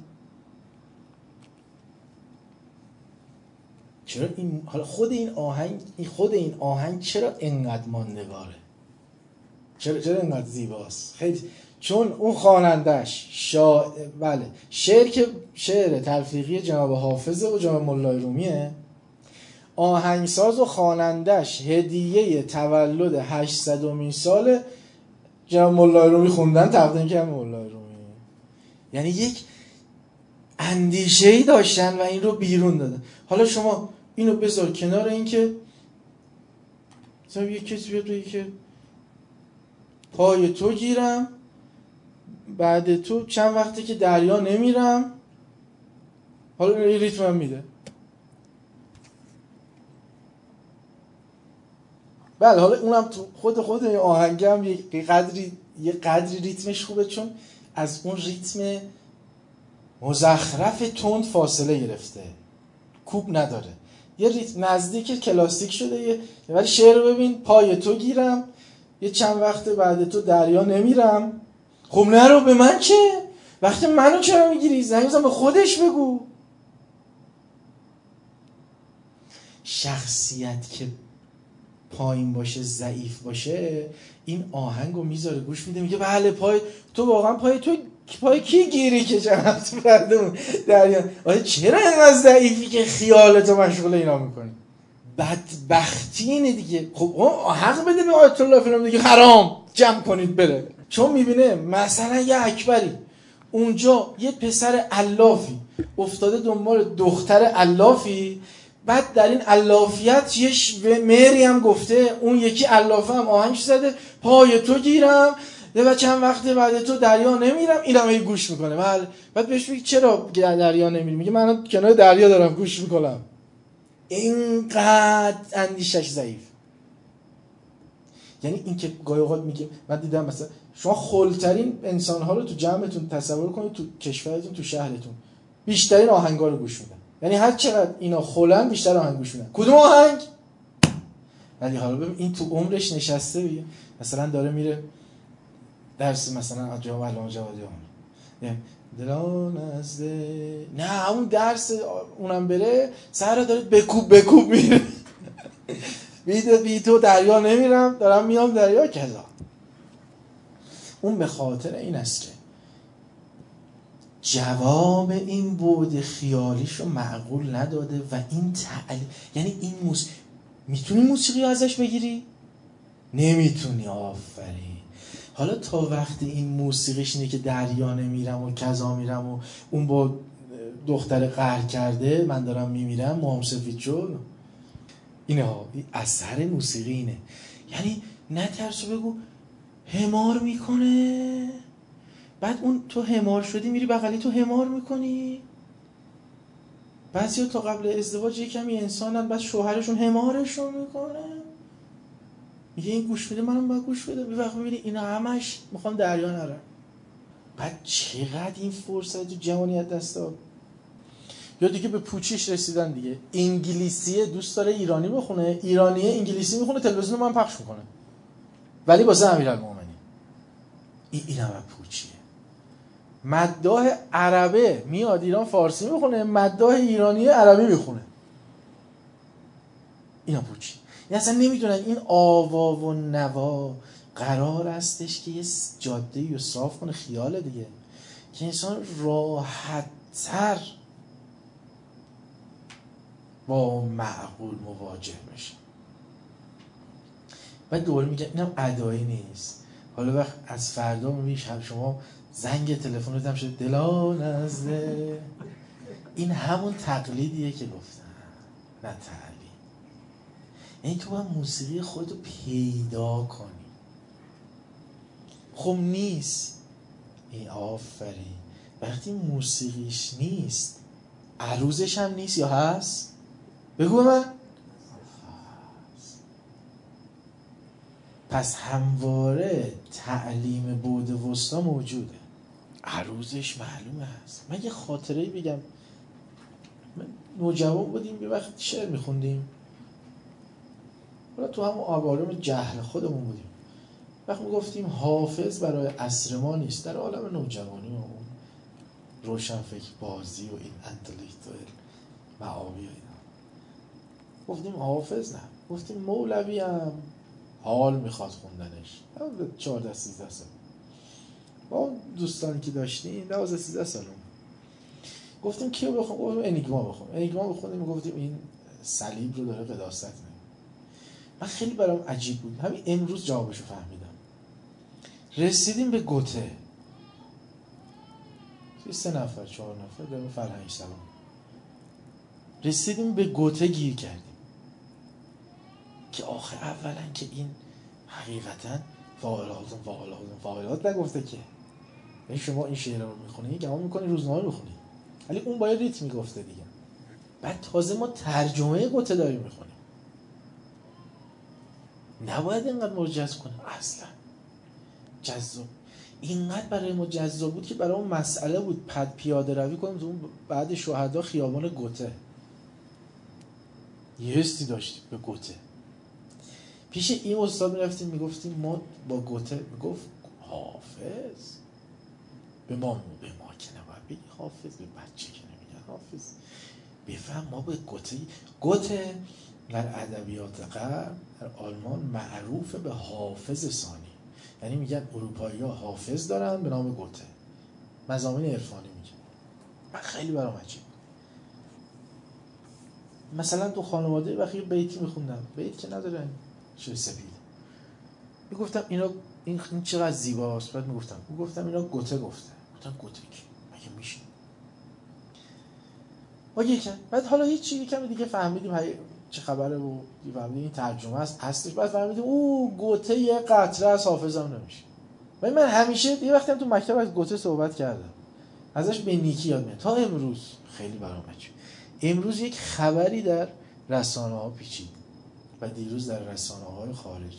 چرا این حالا خود این آهنگ خود این آهنگ چرا انقدر ماندگاره؟ چرا چرا انقدر زیباست؟ خیلی چون اون خوانندش شا... بله شعر که شعر تلفیقی جناب حافظ و جناب مولای رومیه، آهنگساز و خوانندش هدیه تولد هشتصدمین سال جناب مولای رومی خوندن تقدیم کردن مولای رومی. یعنی یک اندیشه‌ای داشتن و این رو بیرون دادن. حالا شما اینو بذار کنار این که مثلا یک کسی بیاد بگه که پای تو گیرم بعد تو چند وقتی که دریا نمیرم، حالا این ریتم هم میده. بله حالا اونم تو خود خود آهنگ هم یه قدری یه قدری ریتمش خوبه، چون از اون ریتم مزخرف تند فاصله گرفته، کوب نداره، یه ریتم نزدیک کلاسیک شده یه. ولی شعر رو ببین، پای تو گیرم یه چند وقت بعد تو دریا نمیرم. خب نرو به من چه؟ وقتی منو چرا میگیری؟ زنگ بزن به خودش بگو. شخصیت که پایین باشه ضعیف باشه این آهنگو میذاره گوش میده، میگه بله پای تو واقعا پای تو پای کی گیری که چند وقت بعد دریا. آره چرا اینقدر ضعیفی که خیالتو مشغول اینا میکنی؟ بدبختی اینه دیگه. خب حق بده به آیت الله فلان دیگه حرام جمع کنید بره، چون میبینه مثلا یه اکبری اونجا یه پسر علافی افتاده دنبال دختر علافی، بعد در این علافیت یه مری هم گفته اون یکی علافه هم آهنگش زده پای تو گیرم و چند وقت بعد تو دریا نمیرم. این هم گوش میکنه. بله بعد بهش میگه چرا دریا نمیری؟ میگه من کنار دریا دارم گوش میکنم. اینقدر اندیشش ضعیف. یعنی این که گاهی اوقات میگه من دیدم مثلا شما خلترین انسان‌ها رو تو جمعتون تصور کنید، تو کشورتون تو شهرتون بیشترین آهنگا رو گوش میدن. یعنی هر چقدر اینا خلن بیشتر آهنگ گوش میدن. کدوم آهنگ؟ ولی حالا ببین این تو عمرش نشسته بیه. مثلا داره میره درس مثلا جواب علامه جوادی هم دلان از نه اون درس اونم بره سر داره بکوب بکوب میره بیده بی تو دریا نمیرم دارم میام دریا کلا. اون به خاطر این است که جواب این بعد خیالیشو معقول نداده و این تعلی... یعنی این موس... میتونی موسیقی ازش بگیری؟ نمیتونی. آفرین. حالا تا وقتی این موسیقیش اینه که دریا نمیرم و کذا میرم و اون با دختر قهر کرده من دارم میمیرم موام سفید شد، اینه ها اثر موسیقی اینه. یعنی نترسو بگو حمار میکنه، بعد اون تو حمار شدی میری بغلی تو حمار میکنی. بعضیا تا قبل ازدواج یکمی انسانن بعد شوهرشون حمارشون میکنه. میگه این گوش بده منم باید گوش بده. به وقت میبینی اینا همش میخوام دریا نرم. بعد چقدر این فرصت تو جوانیت دست داد. یا دیگه به پوچیش رسیدن دیگه. انگلیسی دوست داره ایرانی بخونه، ایرانیه انگلیسی میخونه، تلویزیون من پخش میکنه، ولی واسه امیرالمومنین. این این همه پوچیه. مداح عربه میاد ایران فارسی میخونه، مداح ایرانی عربی میخونه. اینا پوچی. این اصلا نمیدونن این آوا و نوا قرار استش که یه جاده رو صاف کنه، خیال دیگه، که انسان راحت تر با معقول مواجه بشه. بعد دوباره میگم اینم ادایی نیست. حالا وقت از فردا میشه شما زنگ تلفنت هم شده دلا نزده، این همون تقلیدیه که گفتم، نه تعلیم. یعنی تو باید موسیقی خودتو پیدا کنی. خب نیست این، آفرین. وقتی موسیقیش نیست عروضش هم نیست یا هست؟ بگو من. پس همواره تعلیم بعد وسطا موجوده، عروضش معلومه هست. من یه خاطره بگم. من نوجوان بودیم، یه وقت شعر میخوندیم، حالا تو همون عوالم جهل خودمون بودیم. وقت میگفتیم حافظ برای عصر ما نیست، در عالم نوجوانی و روشن فکر بازی و این انتلیکتوال معاوی و اینا، گفتیم حافظ نه، گفتیم مولوی هم حال میخواد خوندنش. چهارده سیزده سال با دوستانی که داشتیم، دوازده سیزده سالم، گفتیم کیو بخونیم؟ گفتیم انیگما بخونیم. انیگما بخونیم، گفتیم این صلیب رو داره قداست میکنه. من خیلی برام عجیب بود، همین امروز جوابشو فهمیدم. رسیدیم به گوته، سه نفر چهار نفر در فرهنگ سلام، رسیدیم به گوته گیر کردیم که آخه اولا که این حقیقتا فاعلات فاعلات فاعلات نگفته که. یعنی شما این شعر رو میخونی، گمان میکنی روزنامه میخونی، ولی اون باید ریتم میگفته دیگه. بعد تازه ما ترجمه گوته داریم میخونیم، نباید اینقدر ما رو جذب کنه. اصلا جذاب، اینقدر برای ما جذاب بود که برای اون مسئله بود پد پیاده روی کنیم تو اون بعد شهدا خیابان گوته. یه حسی داشتیم به گوته. پیش این استاد میرفتیم میگفتیم ما با گوته، میگفت حافظ به ما، به ما که نباید بگی حافظ، به بچه که نمیگن حافظ، بفهم ما به گوته. گوته در ادبیات غرب در آلمان معروف به حافظ ثانی، یعنی میگن اروپایی ها حافظ دارن به نام گوته، مضامین عرفانی میگن. من خیلی برام عجیب. مثلا تو خانواده وقتی بیتی میخوندم، بیت که ندارن چه سپید، میگفتم اینا این چقدر زیباست، بعد میگفتم میگفتم اینا گوته گفته. گفتم گوته کی؟ مگه میشه؟ اوکی که بعد حالا هیچ چیزی کمی دیگه فهمیدیم چه خبره و فهمیدیم این ترجمه است اصلش. بعد فهمیدیم او گوته یه قطره از حافظم نمیشه. ولی من همیشه یه وقتی هم تو مکتب از گوته صحبت کردم، ازش به نیکی یاد میاد تا امروز. خیلی برام عجیب. امروز یک خبری در رسانه ها پیچید و دیروز در رسانه های خارج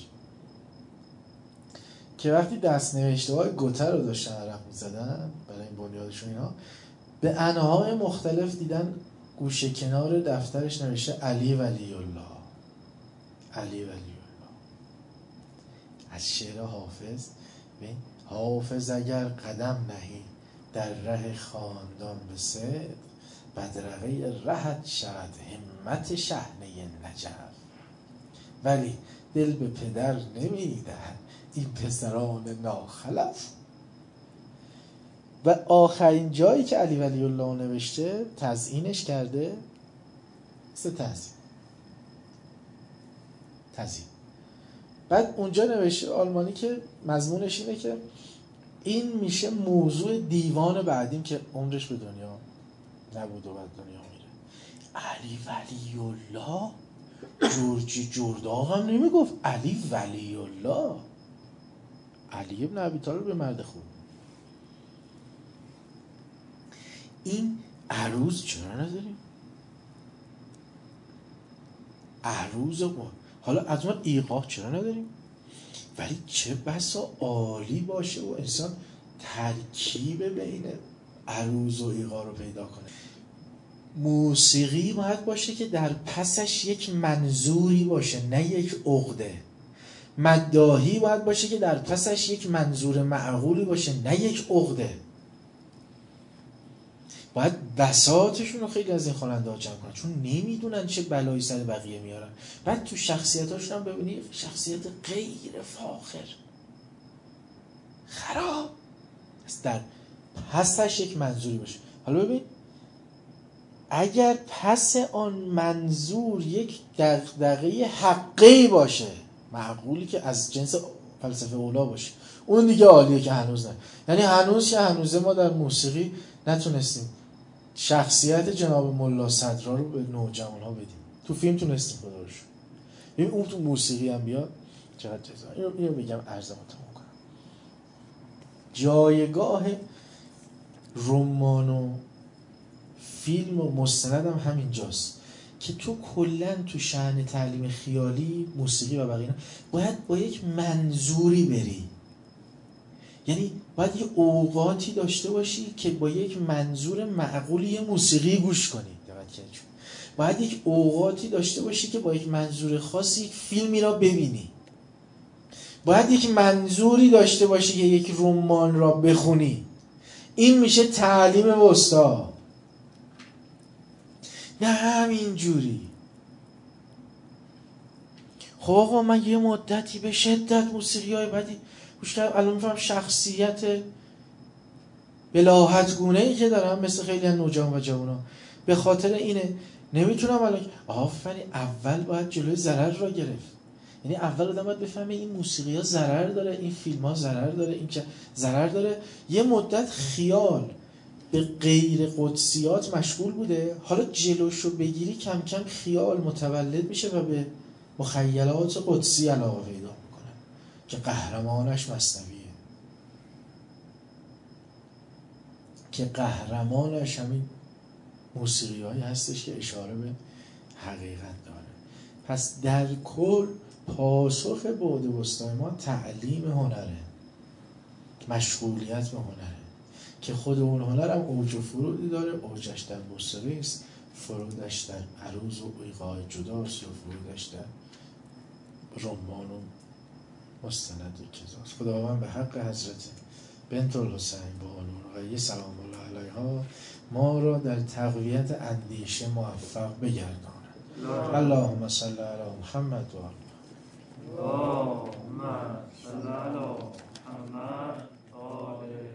که وقتی دست نوشته های گوته رو داشتن عرق میزدن برای این بنیادشون، اینا به انواع مختلف دیدن گوشه کنار دفترش نوشته علی ولی الله، علی ولی الله. از شعر حافظ. ببین حافظ اگر قدم نهی در ره خاندان به صدق، بدرقه رهت شود همت شحنه نجف، ولی دل به پدر نمیدهد این پسران ناخلف. و آخرین جایی که علی ولی الله نوشته تزیینش کرده، سه تزیین تزیین بعد اونجا نوشته آلمانی که مضمونش اینه که این میشه موضوع دیوان بعدیم که عمرش به دنیا نبود و بعد دنیا میره. علی ولی الله، جورجی جرداغ هم نمیگفت علی ولی الله. علی ابن ابی طالب به مرد خوب. این عروض چرا نداریم؟ عروض ما حالا از ما ایقاع چرا نداریم؟ ولی چه بسا عالی باشه و انسان ترکیب بین عروض و ایقاع رو پیدا کنه. موسیقی باید باشه که در پسش یک منظوری باشه، نه یک عقده. مداحی باید باشه که در پسش یک منظور معقولی باشه، نه یک عقده. باید بساطشون رو خیلی از این خواننده ها جمع کنن، چون نمیدونن چه بلایی سر بقیه میارن. بعد تو شخصیتاشون هم ببینید شخصیت غیر فاخر، خراب، در پسش یک منظوری باشه. حالا ببین اگر پس آن منظور یک دغدغه حقی باشه، معقولی که از جنس فلسفه اولا باشه، اون دیگه عالیه که هنوز نه. یعنی هنوز که هنوزه ما در موسیقی نتونستیم شخصیت جناب ملا صدرا رو به نوجوان ها بدیم. تو فیلم تونستیم خدا رو شکر. ببین اون تو موسیقی هم بیاد چقدر جذاب. اینو اینو بگم عرضمو تموم کنم. جایگاه رمان و فیلم و مستند هم همینجاست که تو کلن تو شأن تعلیم خیالی موسیقی و بقیه باید با یک منظوری بری. یعنی باید یه اوقاتی داشته باشی که با یک منظور معقولی موسیقی گوش کنی. باید یک اوقاتی داشته باشی که با یک منظور خاصی یک فیلمی را ببینی. باید یک منظوری داشته باشی که یک رمان را بخونی. این میشه تعلیم وسطا. نه همین جوری. خب آقا من یه مدتی به شدت موسیقی های بدی گوش کردم، الان میفهم شخصیت بلاحت گونه‌ای که دارم مثل خیلی از نوجوان و جوونا به خاطر اینه نمیتونم الان. آفرین، اول باید جلوی ضرر را گرفت. یعنی اول آدم باید بفهمه این موسیقی ها ضرر داره، این فیلم ها ضرر داره، این چه ضرر داره. یه مدت خیال به غیر قدسیات مشغول بوده، حالا جلوشو بگیری کم کم خیال متولد میشه و به مخیلات قدسی علاقه پیدا میکنه که قهرمانش مثنویه، که قهرمانش همین موسیقی هایی هستش که اشاره به حقیقت داره. پس در کل پاسخ بعد وسطای ما تعلیم هنره، مشغولیت به هنره که خود اون هنر هم اوج و فرودی داره. اوجش در موسیقی است، فرودش در عروض و ایقاع جداست، یا فرودش در رمان و مستند کذاست. خداوند به حق حضرت بنت الحسین بانو رقیه سلام الله علیها ما را در تقویت اندیشه موفق بگرداند. اللهم صل علی محمد و آله. اللهم صل علی محمد و آله